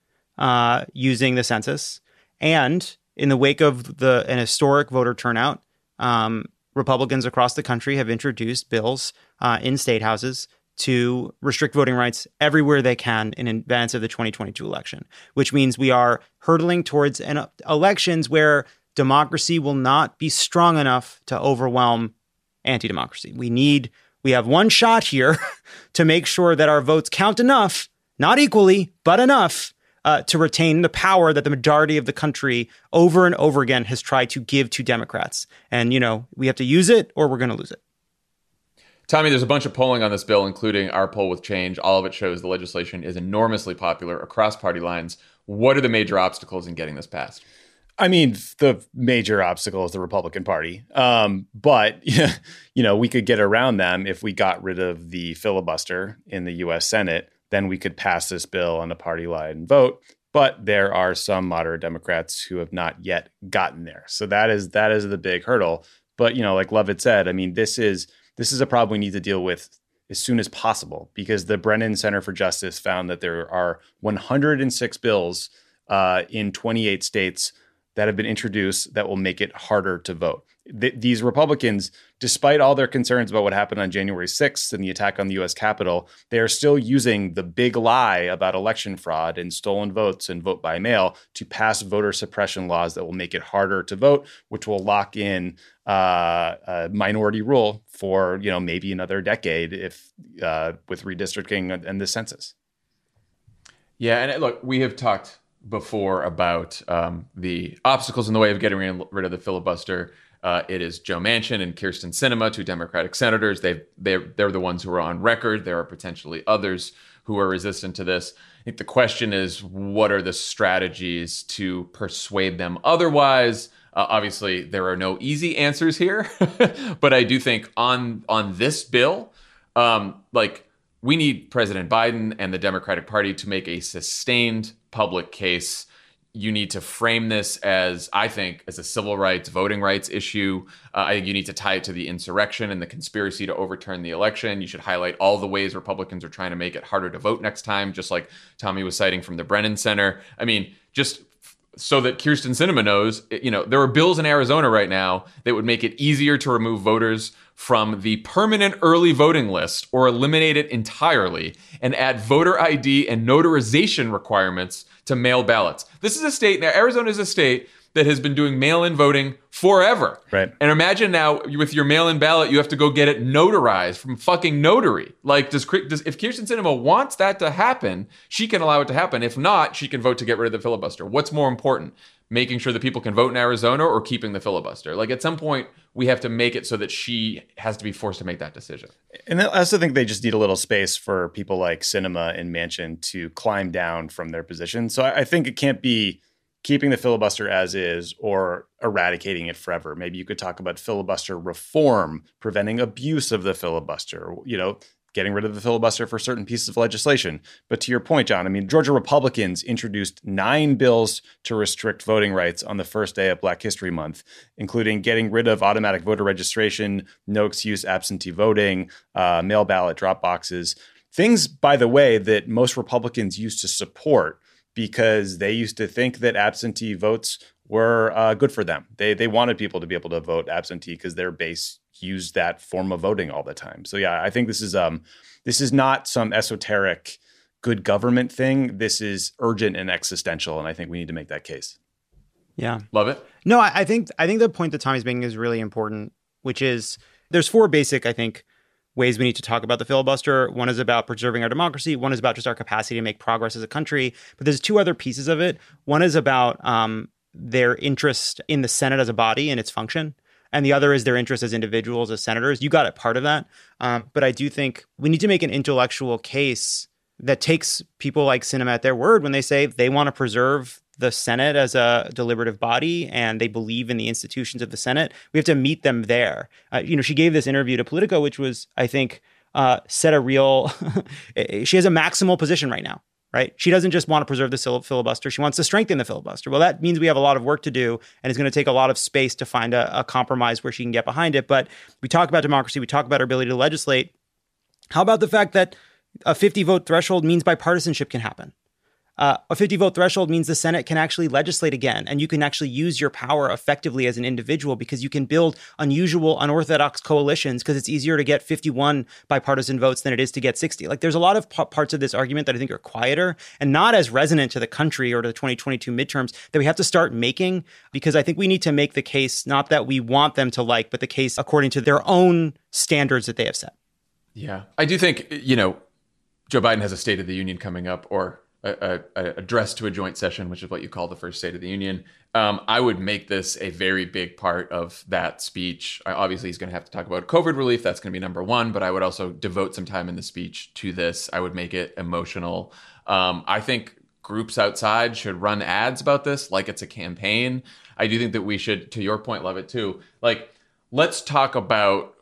using the census. And in the wake of an historic voter turnout, Republicans across the country have introduced bills in state houses to restrict voting rights everywhere they can in advance of the 2022 election, which means we are hurtling towards elections where democracy will not be strong enough to overwhelm anti-democracy. We have one shot here to make sure that our votes count enough, not equally, but enough to retain the power that the majority of the country over and over again has tried to give to Democrats. And, we have to use it or we're going to lose it.
Tommy, there's a bunch of polling on this bill, including our poll with Change. All of it shows the legislation is enormously popular across party lines. What are the major obstacles in getting this passed?
I mean, the major obstacle is the Republican Party. But, we could get around them if we got rid of the filibuster in the U.S. Senate. Then we could pass this bill on a party line vote. But there are some moderate Democrats who have not yet gotten there. So that is the big hurdle. But, like Lovett said, I mean, this is a problem we need to deal with as soon as possible, because the Brennan Center for Justice found that there are 106 bills in 28 states that have been introduced that will make it harder to vote. These Republicans, despite all their concerns about what happened on January 6th and the attack on the U.S. Capitol, they are still using the big lie about election fraud and stolen votes and vote by mail to pass voter suppression laws that will make it harder to vote, which will lock in a minority rule for maybe another decade if with redistricting and the census.
Yeah, and look, we have talked before about the obstacles in the way of getting rid of the filibuster. It is Joe Manchin and Kyrsten Sinema, two Democratic senators. They're the ones who are on record. There are potentially others who are resistant to this. I think the question is, what are the strategies to persuade them otherwise? Obviously, there are no easy answers here, but I do think on this bill, we need President Biden and the Democratic Party to make a sustained public case. You need to frame this as a civil rights, voting rights issue. I think you need to tie it to the insurrection and the conspiracy to overturn the election. You should highlight all the ways Republicans are trying to make it harder to vote next time, just like Tommy was citing from the Brennan Center. I mean, just so that Kyrsten Sinema knows, there are bills in Arizona right now that would make it easier to remove voters from the permanent early voting list or eliminate it entirely and add voter ID and notarization requirements to mail ballots. This is a state, now Arizona is a state that has been doing mail-in voting forever.
Right.
And imagine now with your mail-in ballot, you have to go get it notarized from fucking notary. Like, if Kyrsten Sinema wants that to happen, she can allow it to happen. If not, she can vote to get rid of the filibuster. What's more important? Making sure that people can vote in Arizona or keeping the filibuster? Like, at some point, we have to make it so that she has to be forced to make that decision.
And I also think they just need a little space for people like Sinema and Manchin to climb down from their position. So I think it can't be keeping the filibuster as is or eradicating it forever. Maybe you could talk about filibuster reform, preventing abuse of the filibuster, getting rid of the filibuster for certain pieces of legislation. But to your point, John, I mean, Georgia Republicans introduced 9 bills to restrict voting rights on the first day of Black History Month, including getting rid of automatic voter registration, no excuse absentee voting, mail ballot drop boxes. Things, by the way, that most Republicans used to support because they used to think that absentee votes were good for them. They wanted people to be able to vote absentee because their base used that form of voting all the time. So yeah, I think this is not some esoteric good government thing. This is urgent and existential, and I think we need to make that case.
Yeah.
Love it.
No, I think the point that Tommy's making is really important, which is there's 4 basic, ways we need to talk about the filibuster. One is about preserving our democracy. One is about just our capacity to make progress as a country. But there's 2 other pieces of it. One is about their interest in the Senate as a body and its function. And the other is their interest as individuals, as senators. You got it, part of that. But I do think we need to make an intellectual case that takes people like Sinema at their word when they say they want to preserve the Senate as a deliberative body and they believe in the institutions of the Senate, we have to meet them there. She gave this interview to Politico, which was, I think, set a real, she has a maximal position right now, right? She doesn't just want to preserve the filibuster. She wants to strengthen the filibuster. Well, that means we have a lot of work to do, and it's going to take a lot of space to find a compromise where she can get behind it. But we talk about democracy. We talk about our ability to legislate. How about the fact that a 50-vote threshold means bipartisanship can happen? A 50-vote threshold means the Senate can actually legislate again, and you can actually use your power effectively as an individual because you can build unusual, unorthodox coalitions because it's easier to get 51 bipartisan votes than it is to get 60. Like, there's a lot of parts of this argument that I think are quieter and not as resonant to the country or to the 2022 midterms that we have to start making, because I think we need to make the case, not that we want them to like, but the case according to their own standards that they have set.
Yeah. I do think, Joe Biden has a State of the Union coming up, or a address to a joint session, which is what you call the first State of the Union. I would make this a very big part of that speech. Obviously, he's going to have to talk about COVID relief. That's going to be number one, but I would also devote some time in the speech to this. I would make it emotional. I think groups outside should run ads about this like it's a campaign. I do think that we should, to your point, Levitt, too, let's talk about,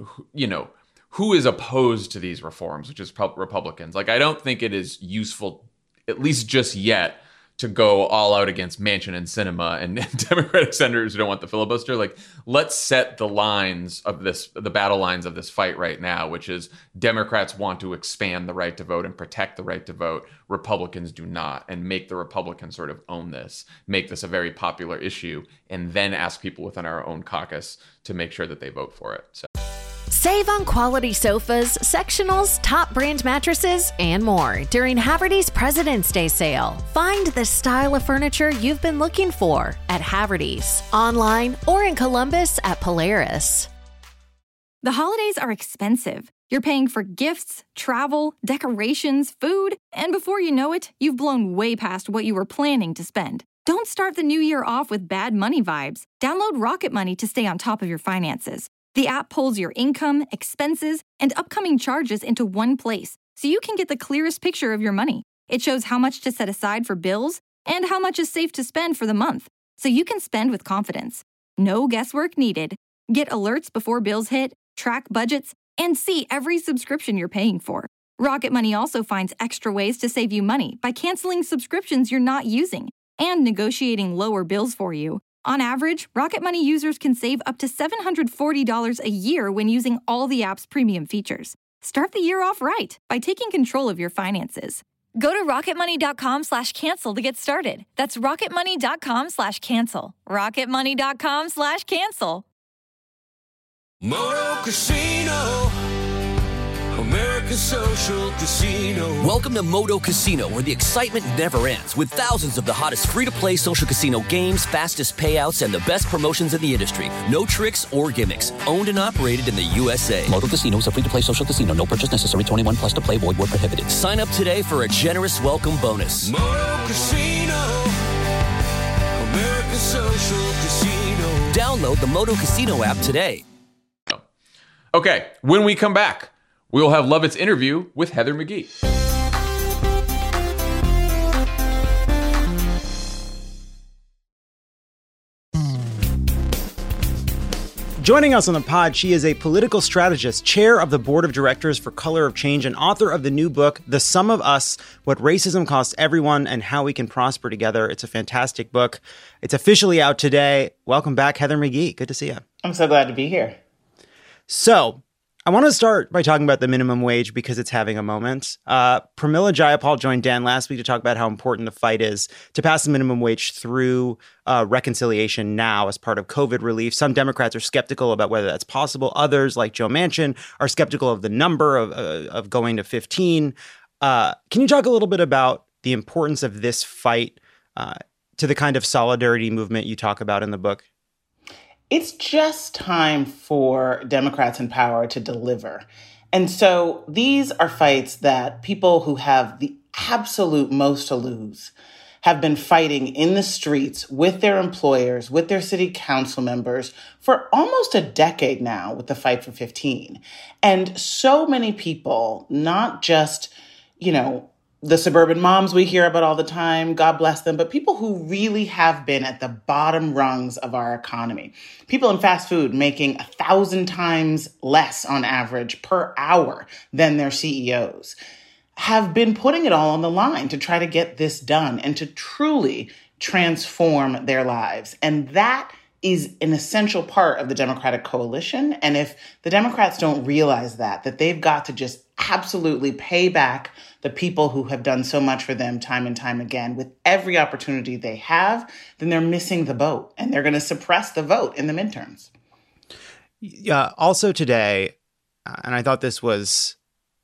who is opposed to these reforms, which is Republicans. I don't think it is useful, at least just yet, to go all out against Manchin and Sinema and Democratic senators who don't want the filibuster. Let's set the lines of this, the battle lines of this fight right now, which is Democrats want to expand the right to vote and protect the right to vote. Republicans do not, and make the Republicans sort of own this, make this a very popular issue, and then ask people within our own caucus to make sure that they vote for it. So.
Save on quality sofas, sectionals, top brand mattresses, and more during Haverty's President's Day sale. Find the style of furniture you've been looking for at Haverty's, online or in Columbus at Polaris.
The holidays are expensive. You're paying for gifts, travel, decorations, food, and before you know it, you've blown way past what you were planning to spend. Don't start the new year off with bad money vibes. Download Rocket Money to stay on top of your finances. The app pulls your income, expenses, and upcoming charges into one place, so you can get the clearest picture of your money. It shows how much to set aside for bills and how much is safe to spend for the month, so you can spend with confidence. No guesswork needed. Get alerts before bills hit, track budgets, and see every subscription you're paying for. Rocket Money also finds extra ways to save you money by canceling subscriptions you're not using and negotiating lower bills for you. On average, Rocket Money users can save up to $740 a year when using all the app's premium features. Start the year off right by taking control of your finances. Go to rocketmoney.com/cancel to get started. That's rocketmoney.com/cancel. rocketmoney.com/cancel.
Moto Casino, America's social casino.
Welcome to Moto Casino, where the excitement never ends, with thousands of the hottest free-to-play social casino games, fastest payouts, and the best promotions in the industry. No tricks or gimmicks. Owned and operated in the USA.
Moto Casino is a free-to-play social casino. No purchase necessary. 21 plus to play. Void where prohibited.
Sign up today for a generous welcome bonus.
Moto Casino, America's social casino.
Download the Moto Casino app today.
Okay, when we come back, we will have Lovett's interview with Heather McGhee.
Joining us on the pod, she is a political strategist, chair of the board of directors for Color of Change, and author of the new book, The Sum of Us, What Racism Costs Everyone and How We Can Prosper Together. It's a fantastic book. It's officially out today. Welcome back, Heather McGhee. Good to see you.
I'm so glad to be here.
So, I want to start by talking about the minimum wage because it's having a moment. Pramila Jayapal joined Dan last week to talk about how important the fight is to pass the minimum wage through reconciliation now as part of COVID relief. Some Democrats are skeptical about whether that's possible. Others, like Joe Manchin, are skeptical of the number of going to 15. Can you talk a little bit about the importance of this fight to the kind of solidarity movement you talk about in the book?
It's just time for Democrats in power to deliver. And so these are fights that people who have the absolute most to lose have been fighting in the streets with their employers, with their city council members for almost a decade now with the Fight for 15. And so many people, not just, the suburban moms we hear about all the time, God bless them, but people who really have been at the bottom rungs of our economy. People in fast food making 1,000 times less on average per hour than their CEOs have been putting it all on the line to try to get this done and to truly transform their lives. And that is an essential part of the Democratic coalition. And if the Democrats don't realize that they've got to just absolutely pay back the people who have done so much for them time and time again with every opportunity they have, then they're missing the boat and they're going to suppress the vote in the midterms.
Yeah. Also today, and I thought this was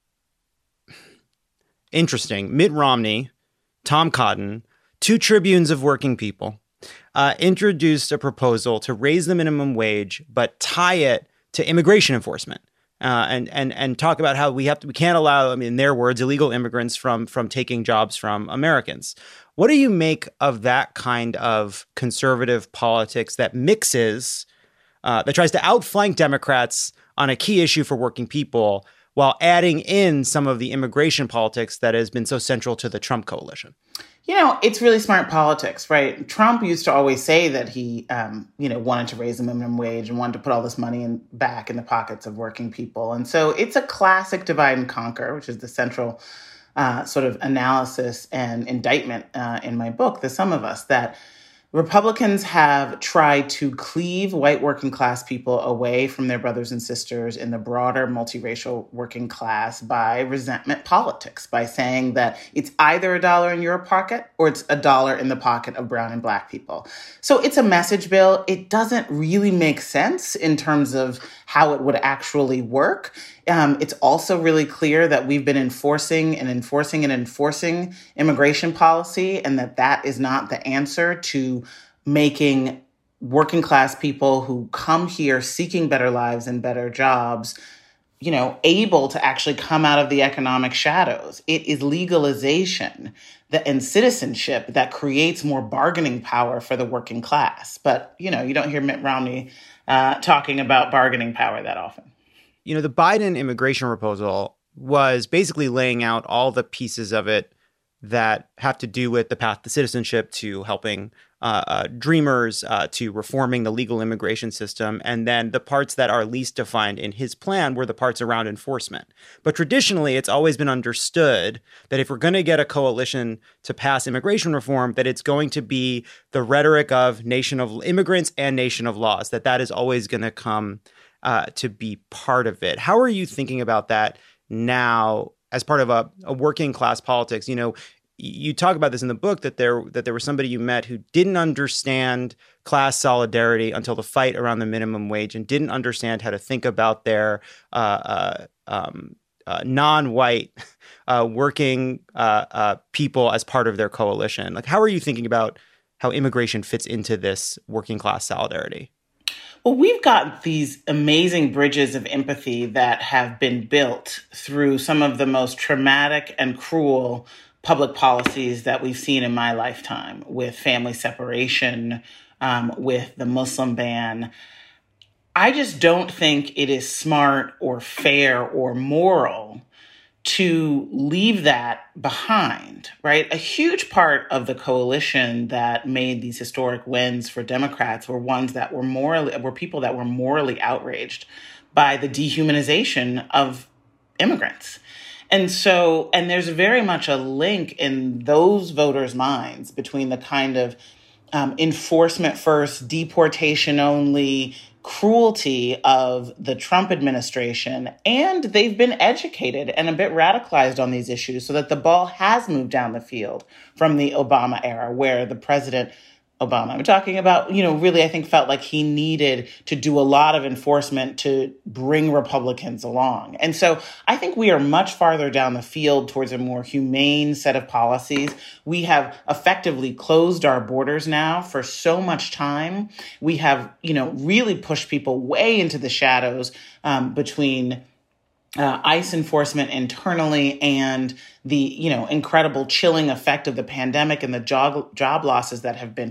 interesting, Mitt Romney, Tom Cotton, two tribunes of working people, introduced a proposal to raise the minimum wage, but tie it to immigration enforcement, and talk about how we can't allow, in their words, illegal immigrants from taking jobs from Americans. What do you make of that kind of conservative politics that mixes, that tries to outflank Democrats on a key issue for working people while adding in some of the immigration politics that has been so central to the Trump coalition?
It's really smart politics, right? Trump used to always say that he, wanted to raise the minimum wage and wanted to put all this money back in the pockets of working people. And so it's a classic divide and conquer, which is the central sort of analysis and indictment in my book, The Sum of Us, that Republicans have tried to cleave white working class people away from their brothers and sisters in the broader multiracial working class by resentment politics, by saying that it's either a dollar in your pocket or it's a dollar in the pocket of brown and black people. So it's a message bill. It doesn't really make sense in terms of how it would actually work. It's also really clear that we've been enforcing immigration policy, and that is not the answer to making working class people who come here seeking better lives and better jobs, able to actually come out of the economic shadows. It is legalization and citizenship that creates more bargaining power for the working class. But, you don't hear Mitt Romney talking about bargaining power that often.
The Biden immigration proposal was basically laying out all the pieces of it that have to do with the path to citizenship, to helping dreamers, to reforming the legal immigration system. And then the parts that are least defined in his plan were the parts around enforcement. But traditionally, it's always been understood that if we're going to get a coalition to pass immigration reform, that it's going to be the rhetoric of nation of immigrants and nation of laws, that is always going to come to be part of it. How are you thinking about that now as part of a working class politics? You talk about this in the book, that there was somebody you met who didn't understand class solidarity until the fight around the minimum wage and didn't understand how to think about their non-white working people as part of their coalition. Like, how are you thinking about how immigration fits into this working class solidarity?
Well, we've got these amazing bridges of empathy that have been built through some of the most traumatic and cruel public policies that we've seen in my lifetime, with family separation, with the Muslim ban. I just don't think it is smart or fair or moral to leave that behind, right? A huge part of the coalition that made these historic wins for Democrats were people that were morally outraged by the dehumanization of immigrants. And there's very much a link in those voters' minds between the kind of enforcement first, deportation only cruelty of the Trump administration, and they've been educated and a bit radicalized on these issues, so that the ball has moved down the field from the Obama era, where the president Obama I'm talking about, really, I think felt like he needed to do a lot of enforcement to bring Republicans along. And so I think we are much farther down the field towards a more humane set of policies. We have effectively closed our borders now for so much time. We have, really pushed people way into the shadows between ICE enforcement internally and the, incredible chilling effect of the pandemic and the job losses that have been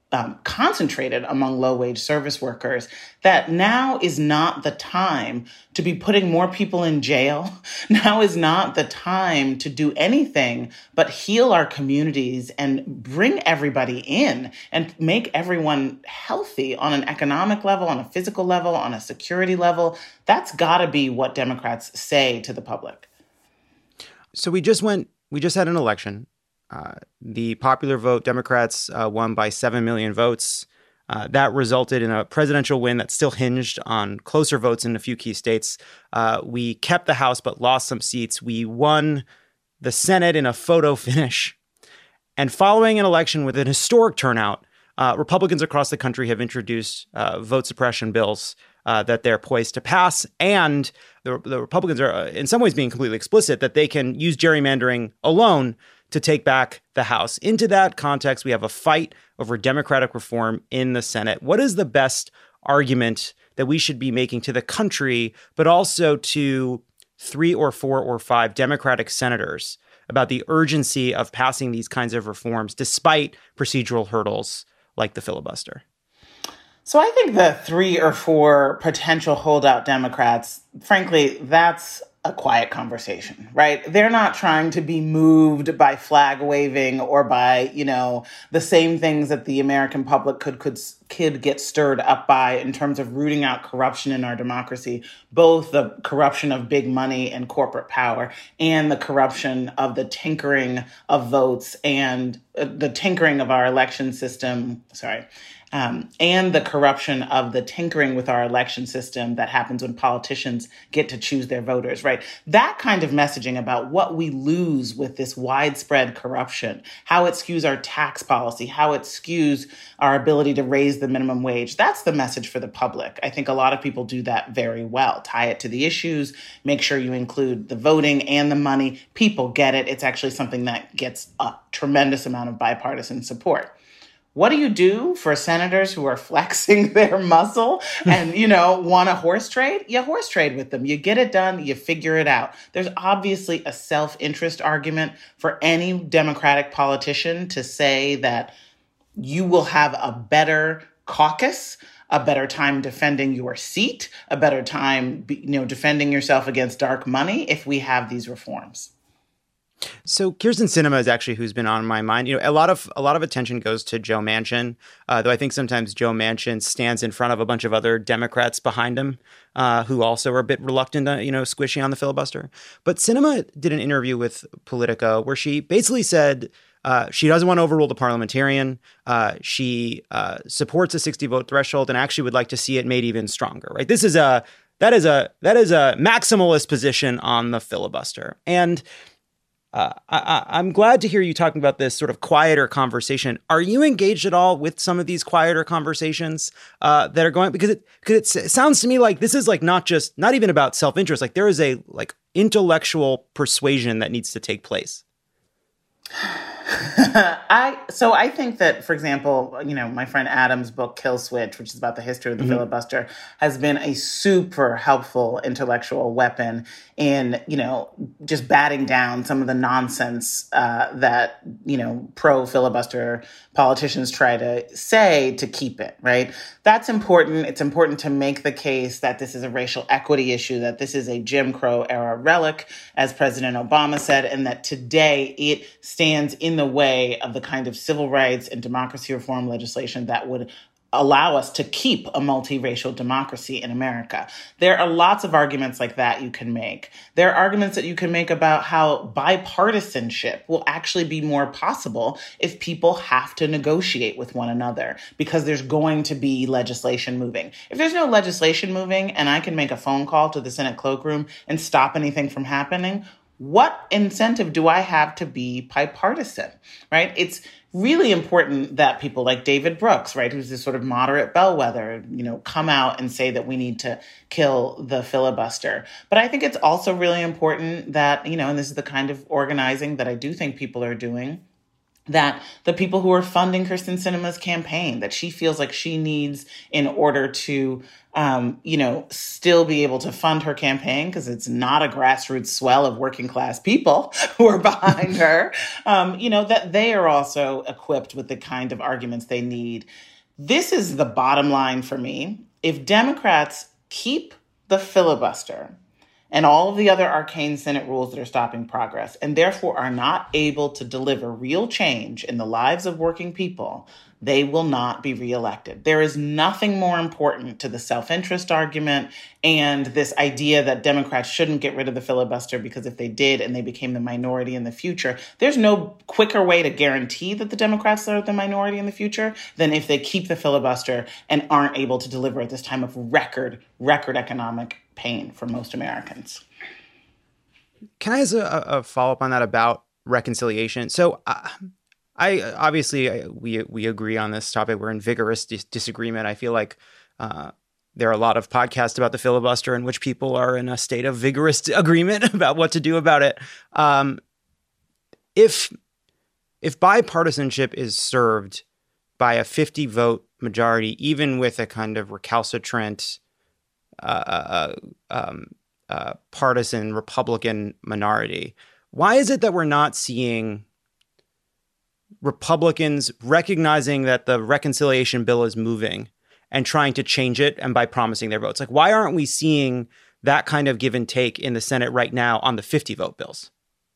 concentrated among low-wage service workers, that now is not the time to be putting more people in jail. Now is not the time to do anything but heal our communities and bring everybody in and make everyone healthy on an economic level, on a physical level, on a security level. That's got to be what Democrats say to the public.
So we just had an election. The popular vote, Democrats won by 7 million votes. That resulted in a presidential win that still hinged on closer votes in a few key states. We kept the House but lost some seats. We won the Senate in a photo finish. And following an election with an historic turnout, Republicans across the country have introduced vote suppression bills that they're poised to pass. And the Republicans are in some ways being completely explicit that they can use gerrymandering alone to take back the House. Into that context, we have a fight over Democratic reform in the Senate. What is the best argument that we should be making to the country, but also to 3 or 4 or 5 Democratic senators about the urgency of passing these kinds of reforms despite procedural hurdles like the filibuster?
So I think the 3 or 4 potential holdout Democrats, frankly, that's a quiet conversation, right? They're not trying to be moved by flag waving or by, the same things that the American public could get stirred up by in terms of rooting out corruption in our democracy, both the corruption of big money and corporate power and the corruption of the tinkering of votes and the tinkering of our election system, and the corruption of the tinkering with our election system that happens when politicians get to choose their voters, right? That kind of messaging about what we lose with this widespread corruption, how it skews our tax policy, how it skews our ability to raise the minimum wage, that's the message for the public. I think a lot of people do that very well. Tie it to the issues, make sure you include the voting and the money. People get it. It's actually something that gets a tremendous amount of bipartisan support. What do you do for senators who are flexing their muscle and, want a horse trade? You horse trade with them. You get it done. You figure it out. There's obviously a self-interest argument for any Democratic politician to say that you will have a better caucus, a better time defending your seat, a better time, defending yourself against dark money if we have these reforms.
So Kyrsten Sinema is actually who's been on my mind. A lot of attention goes to Joe Manchin, though I think sometimes Joe Manchin stands in front of a bunch of other Democrats behind him who also are a bit reluctant to, squishy on the filibuster. But Sinema did an interview with Politico where she basically said she doesn't want to overrule the parliamentarian. She supports a 60 vote threshold and actually would like to see it made even stronger. Right? That is a maximalist position on the filibuster. And I'm glad to hear you talking about this sort of quieter conversation. Are you engaged at all with some of these quieter conversations that are going? Because it sounds to me like this is not even about self-interest. Like there is a intellectual persuasion that needs to take place.
I think that, for example, my friend Adam's book, Kill Switch, which is about the history of the filibuster, has been a super helpful intellectual weapon in, just batting down some of the nonsense that, pro-filibuster politicians try to say to keep it, right? That's important. It's important to make the case that this is a racial equity issue, that this is a Jim Crow era relic, as President Obama said, and that today it stands in the way of the kind of civil rights and democracy reform legislation that would allow us to keep a multiracial democracy in America. There are lots of arguments like that you can make. There are arguments that you can make about how bipartisanship will actually be more possible if people have to negotiate with one another, because there's going to be legislation moving. If there's no legislation moving and I can make a phone call to the Senate cloakroom and stop anything from happening, what incentive do I have to be bipartisan, right? It's really important that people like David Brooks, right, who's this sort of moderate bellwether, come out and say that we need to kill the filibuster. But I think it's also really important that, and this is the kind of organizing that I do think people are doing, that the people who are funding Kyrsten Sinema's campaign, that she feels like she needs in order to, still be able to fund her campaign, because it's not a grassroots swell of working class people who are behind her, that they are also equipped with the kind of arguments they need. This is the bottom line for me. If Democrats keep the filibuster and all of the other arcane Senate rules that are stopping progress, and therefore are not able to deliver real change in the lives of working people, they will not be reelected. There is nothing more important to the self-interest argument and this idea that Democrats shouldn't get rid of the filibuster, because if they did and they became the minority in the future, there's no quicker way to guarantee that the Democrats are the minority in the future than if they keep the filibuster and aren't able to deliver at this time of record economic pain for most Americans.
Can I ask a follow-up on that about reconciliation? So I obviously we agree on this topic. We're in vigorous disagreement. I feel like there are a lot of podcasts about the filibuster in which people are in a state of vigorous agreement about what to do about it. If bipartisanship is served by a 50-vote majority, even with a kind of recalcitrant partisan Republican minority, why is it that we're not seeing Republicans recognizing that the reconciliation bill is moving and trying to change it, and by promising their votes? Like, why aren't we seeing that kind of give and take in the Senate right now on the 50-vote bills?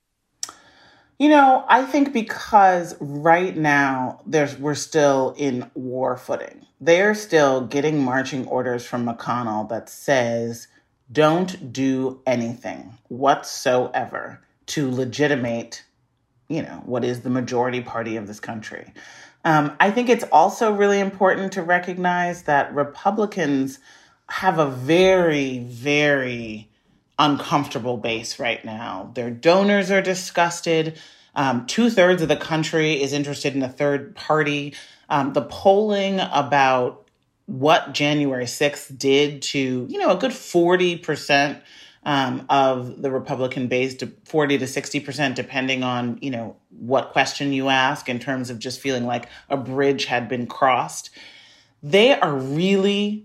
I think because right now we're still in war footing. They're still getting marching orders from McConnell that says, don't do anything whatsoever to legitimate, what is the majority party of this country. I think it's also really important to recognize that Republicans have a very, very uncomfortable base right now. Their donors are disgusted. 2/3 of the country is interested in a third party. The polling about what January 6th did to, a good 40% of the Republican base, to 40 to 60%, depending on, what question you ask, in terms of just feeling like a bridge had been crossed. They are really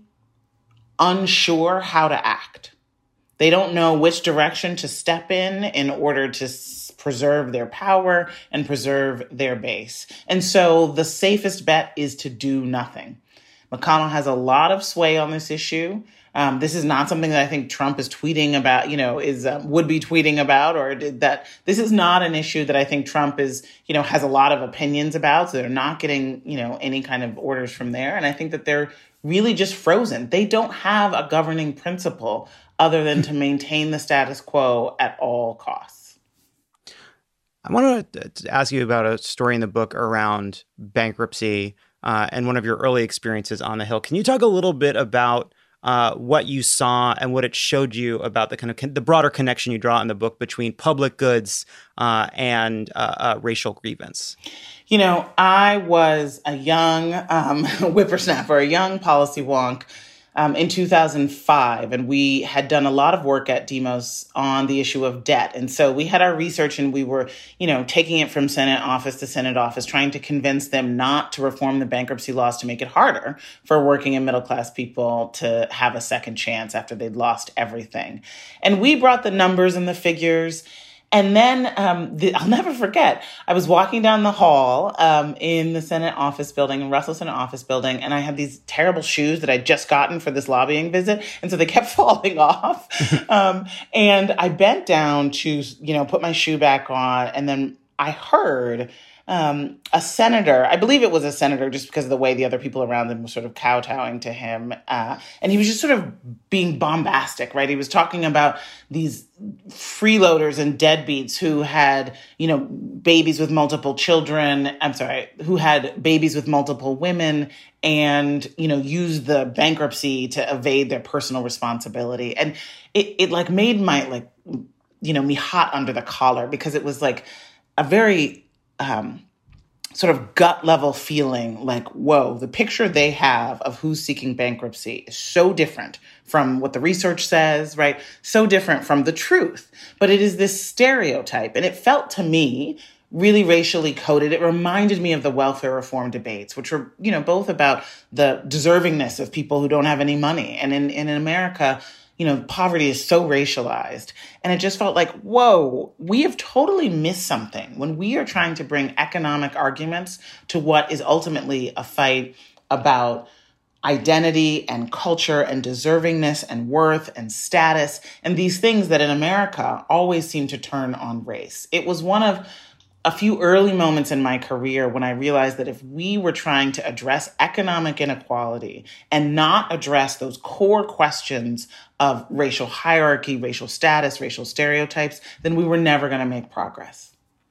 unsure how to act. They don't know which direction to step in order to preserve their power and preserve their base. And so the safest bet is to do nothing. McConnell has a lot of sway on this issue. This is not something that I think Trump is tweeting about, would be tweeting about, or that this is not an issue that I think Trump is, has a lot of opinions about. So they're not getting, any kind of orders from there. And I think that they're really just frozen. They don't have a governing principle other than to maintain the status quo at all costs.
I want to ask you about a story in the book around bankruptcy and one of your early experiences on the Hill. Can you talk a little bit about what you saw and what it showed you about the kind of the broader connection you draw in the book between public goods and racial grievance?
I was a young whippersnapper, a young policy wonk in 2005, and we had done a lot of work at Demos on the issue of debt. And so we had our research, and we were, taking it from Senate office to Senate office, trying to convince them not to reform the bankruptcy laws to make it harder for working and middle-class people to have a second chance after they'd lost everything. And we brought the numbers and the figures. And then I'll never forget, I was walking down the hall in the Senate office building, in Russell Senate office building, and I had these terrible shoes that I'd just gotten for this lobbying visit. And so they kept falling off. And I bent down to, put my shoe back on. And then I heard a senator, I believe it was a senator, just because of the way the other people around him were sort of kowtowing to him. And he was just sort of being bombastic, right? He was talking about these freeloaders and deadbeats who had, babies with multiple children. Who had babies with multiple women and, used the bankruptcy to evade their personal responsibility. And it like made my, me hot under the collar, because it was like a very, sort of gut level feeling like, whoa, the picture they have of who's seeking bankruptcy is so different from what the research says, right? So different from the truth. But it is this stereotype. And it felt to me really racially coded. It reminded me of the welfare reform debates, which were, both about the deservingness of people who don't have any money. And in America, poverty is so racialized. And it just felt like, whoa, we have totally missed something when we are trying to bring economic arguments to what is ultimately a fight about identity and culture and deservingness and worth and status and these things that in America always seem to turn on race. It was one of a few early moments in my career when I realized that if we were trying to address economic inequality and not address those core questions of racial hierarchy, racial status, racial stereotypes, then we were never going to make progress.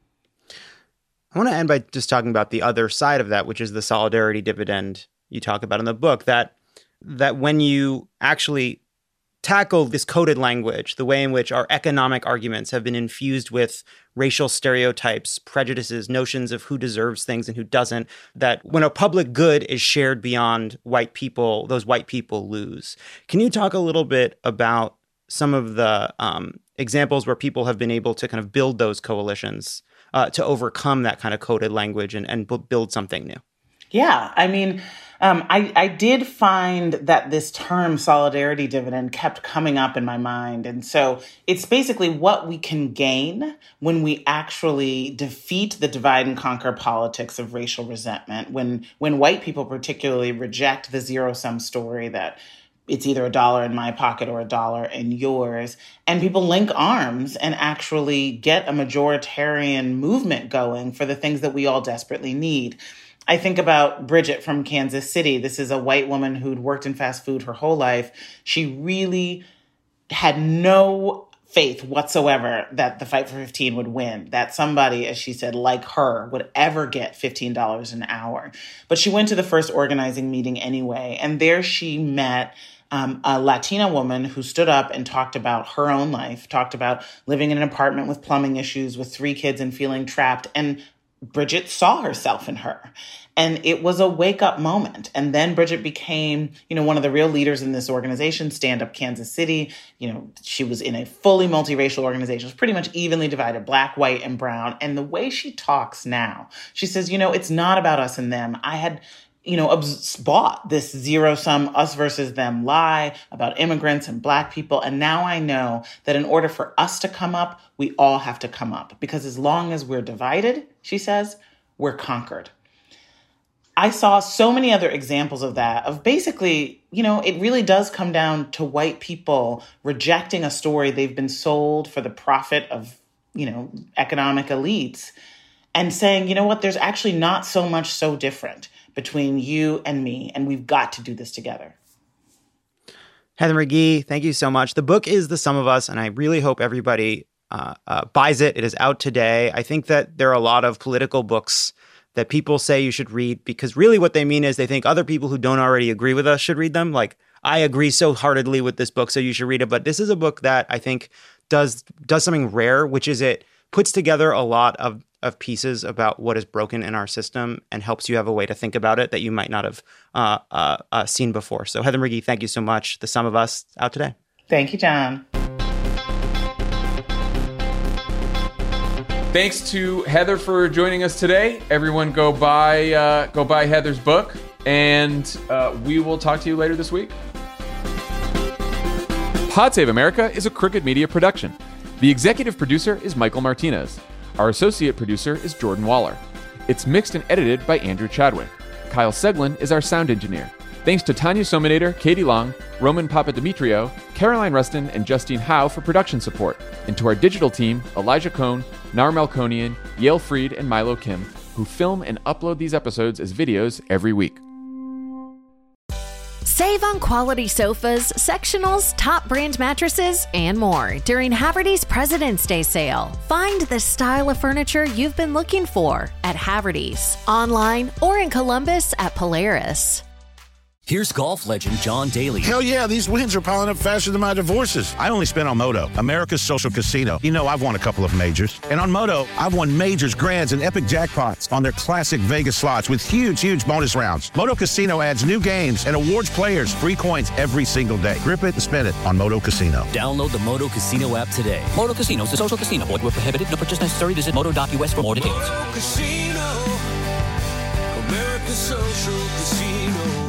I want to end by just talking about the other side of that, which is the solidarity dividend you talk about in the book, that when you actually tackle this coded language, the way in which our economic arguments have been infused with racial stereotypes, prejudices, notions of who deserves things and who doesn't, that when a public good is shared beyond white people, those white people lose. Can you talk a little bit about some of the examples where people have been able to kind of build those coalitions to overcome that kind of coded language and build something new?
Yeah, I mean, I did find that this term solidarity dividend kept coming up in my mind. And so it's basically what we can gain when we actually defeat the divide and conquer politics of racial resentment, when white people particularly reject the zero-sum story that it's either $1 in my pocket or $1 in yours, and people link arms and actually get a majoritarian movement going for the things that we all desperately need. I think about Bridget from Kansas City. This is a white woman who'd worked in fast food her whole life. She really had no faith whatsoever that the Fight for 15 would win, that somebody, as she said, like her would ever get $15 an hour. But she went to the first organizing meeting anyway, and there she met a Latina woman who stood up and talked about her own life, talked about living in an apartment with plumbing issues with 3 kids and feeling trapped. And Bridget saw herself in her. And it was a wake-up moment. And then Bridget became, one of the real leaders in this organization, Stand Up Kansas City. She was in a fully multiracial organization. It was pretty much evenly divided, black, white, and brown. And the way she talks now, she says, it's not about us and them. I had bought this zero-sum us versus them lie about immigrants and black people. And now I know that in order for us to come up, we all have to come up. Because as long as we're divided, she says, we're conquered. I saw so many other examples of that, of basically, it really does come down to white people rejecting a story they've been sold for the profit of, economic elites and saying, there's actually not so much so different between you and me, and we've got to do this together.
Heather McGhee, thank you so much. The book is The Sum of Us, and I really hope everybody buys it. It is out today. I think that there are a lot of political books that people say you should read because really what they mean is they think other people who don't already agree with us should read them. Like, I agree so heartedly with this book, so you should read it. But this is a book that I think does something rare, which is it puts together a lot of pieces about what is broken in our system and helps you have a way to think about it that you might not have seen before. So Heather McGhee, thank you so much. The Sum of Us, out today.
Thank you, John.
Thanks to Heather for joining us today. Everyone go buy Heather's book, and we will talk to you later this week. Pod Save America is a Crooked Media production. The executive producer is Michael Martinez. Our associate producer is Jordan Waller. It's mixed and edited by Andrew Chadwick. Kyle Seglin is our sound engineer. Thanks to Tanya Sominator, Katie Long, Roman Papadimitriou, Caroline Rustin, and Justine Howe for production support. And to our digital team, Elijah Cohn, Nar Melkonian, Yale Freed, and Milo Kim, who film and upload these episodes as videos every week.
Save on quality sofas, sectionals, top brand mattresses, and more during Haverty's President's Day sale. Find the style of furniture you've been looking for at Haverty's, online or in Columbus at Polaris.
Here's golf legend John Daly.
Hell yeah, these wins are piling up faster than my divorces. I only spent on Moto, America's social casino. You know, I've won a couple of majors. And on Moto, I've won majors, grands, and epic jackpots on their classic Vegas slots with huge bonus rounds. Moto Casino adds new games and awards players free coins every single day. Grip it and spin it on Moto Casino.
Download the Moto Casino app today.
Moto Casino is a social casino. Void where prohibited. No purchase necessary. Visit moto.us for more details.
Moto Casino, America's social casino.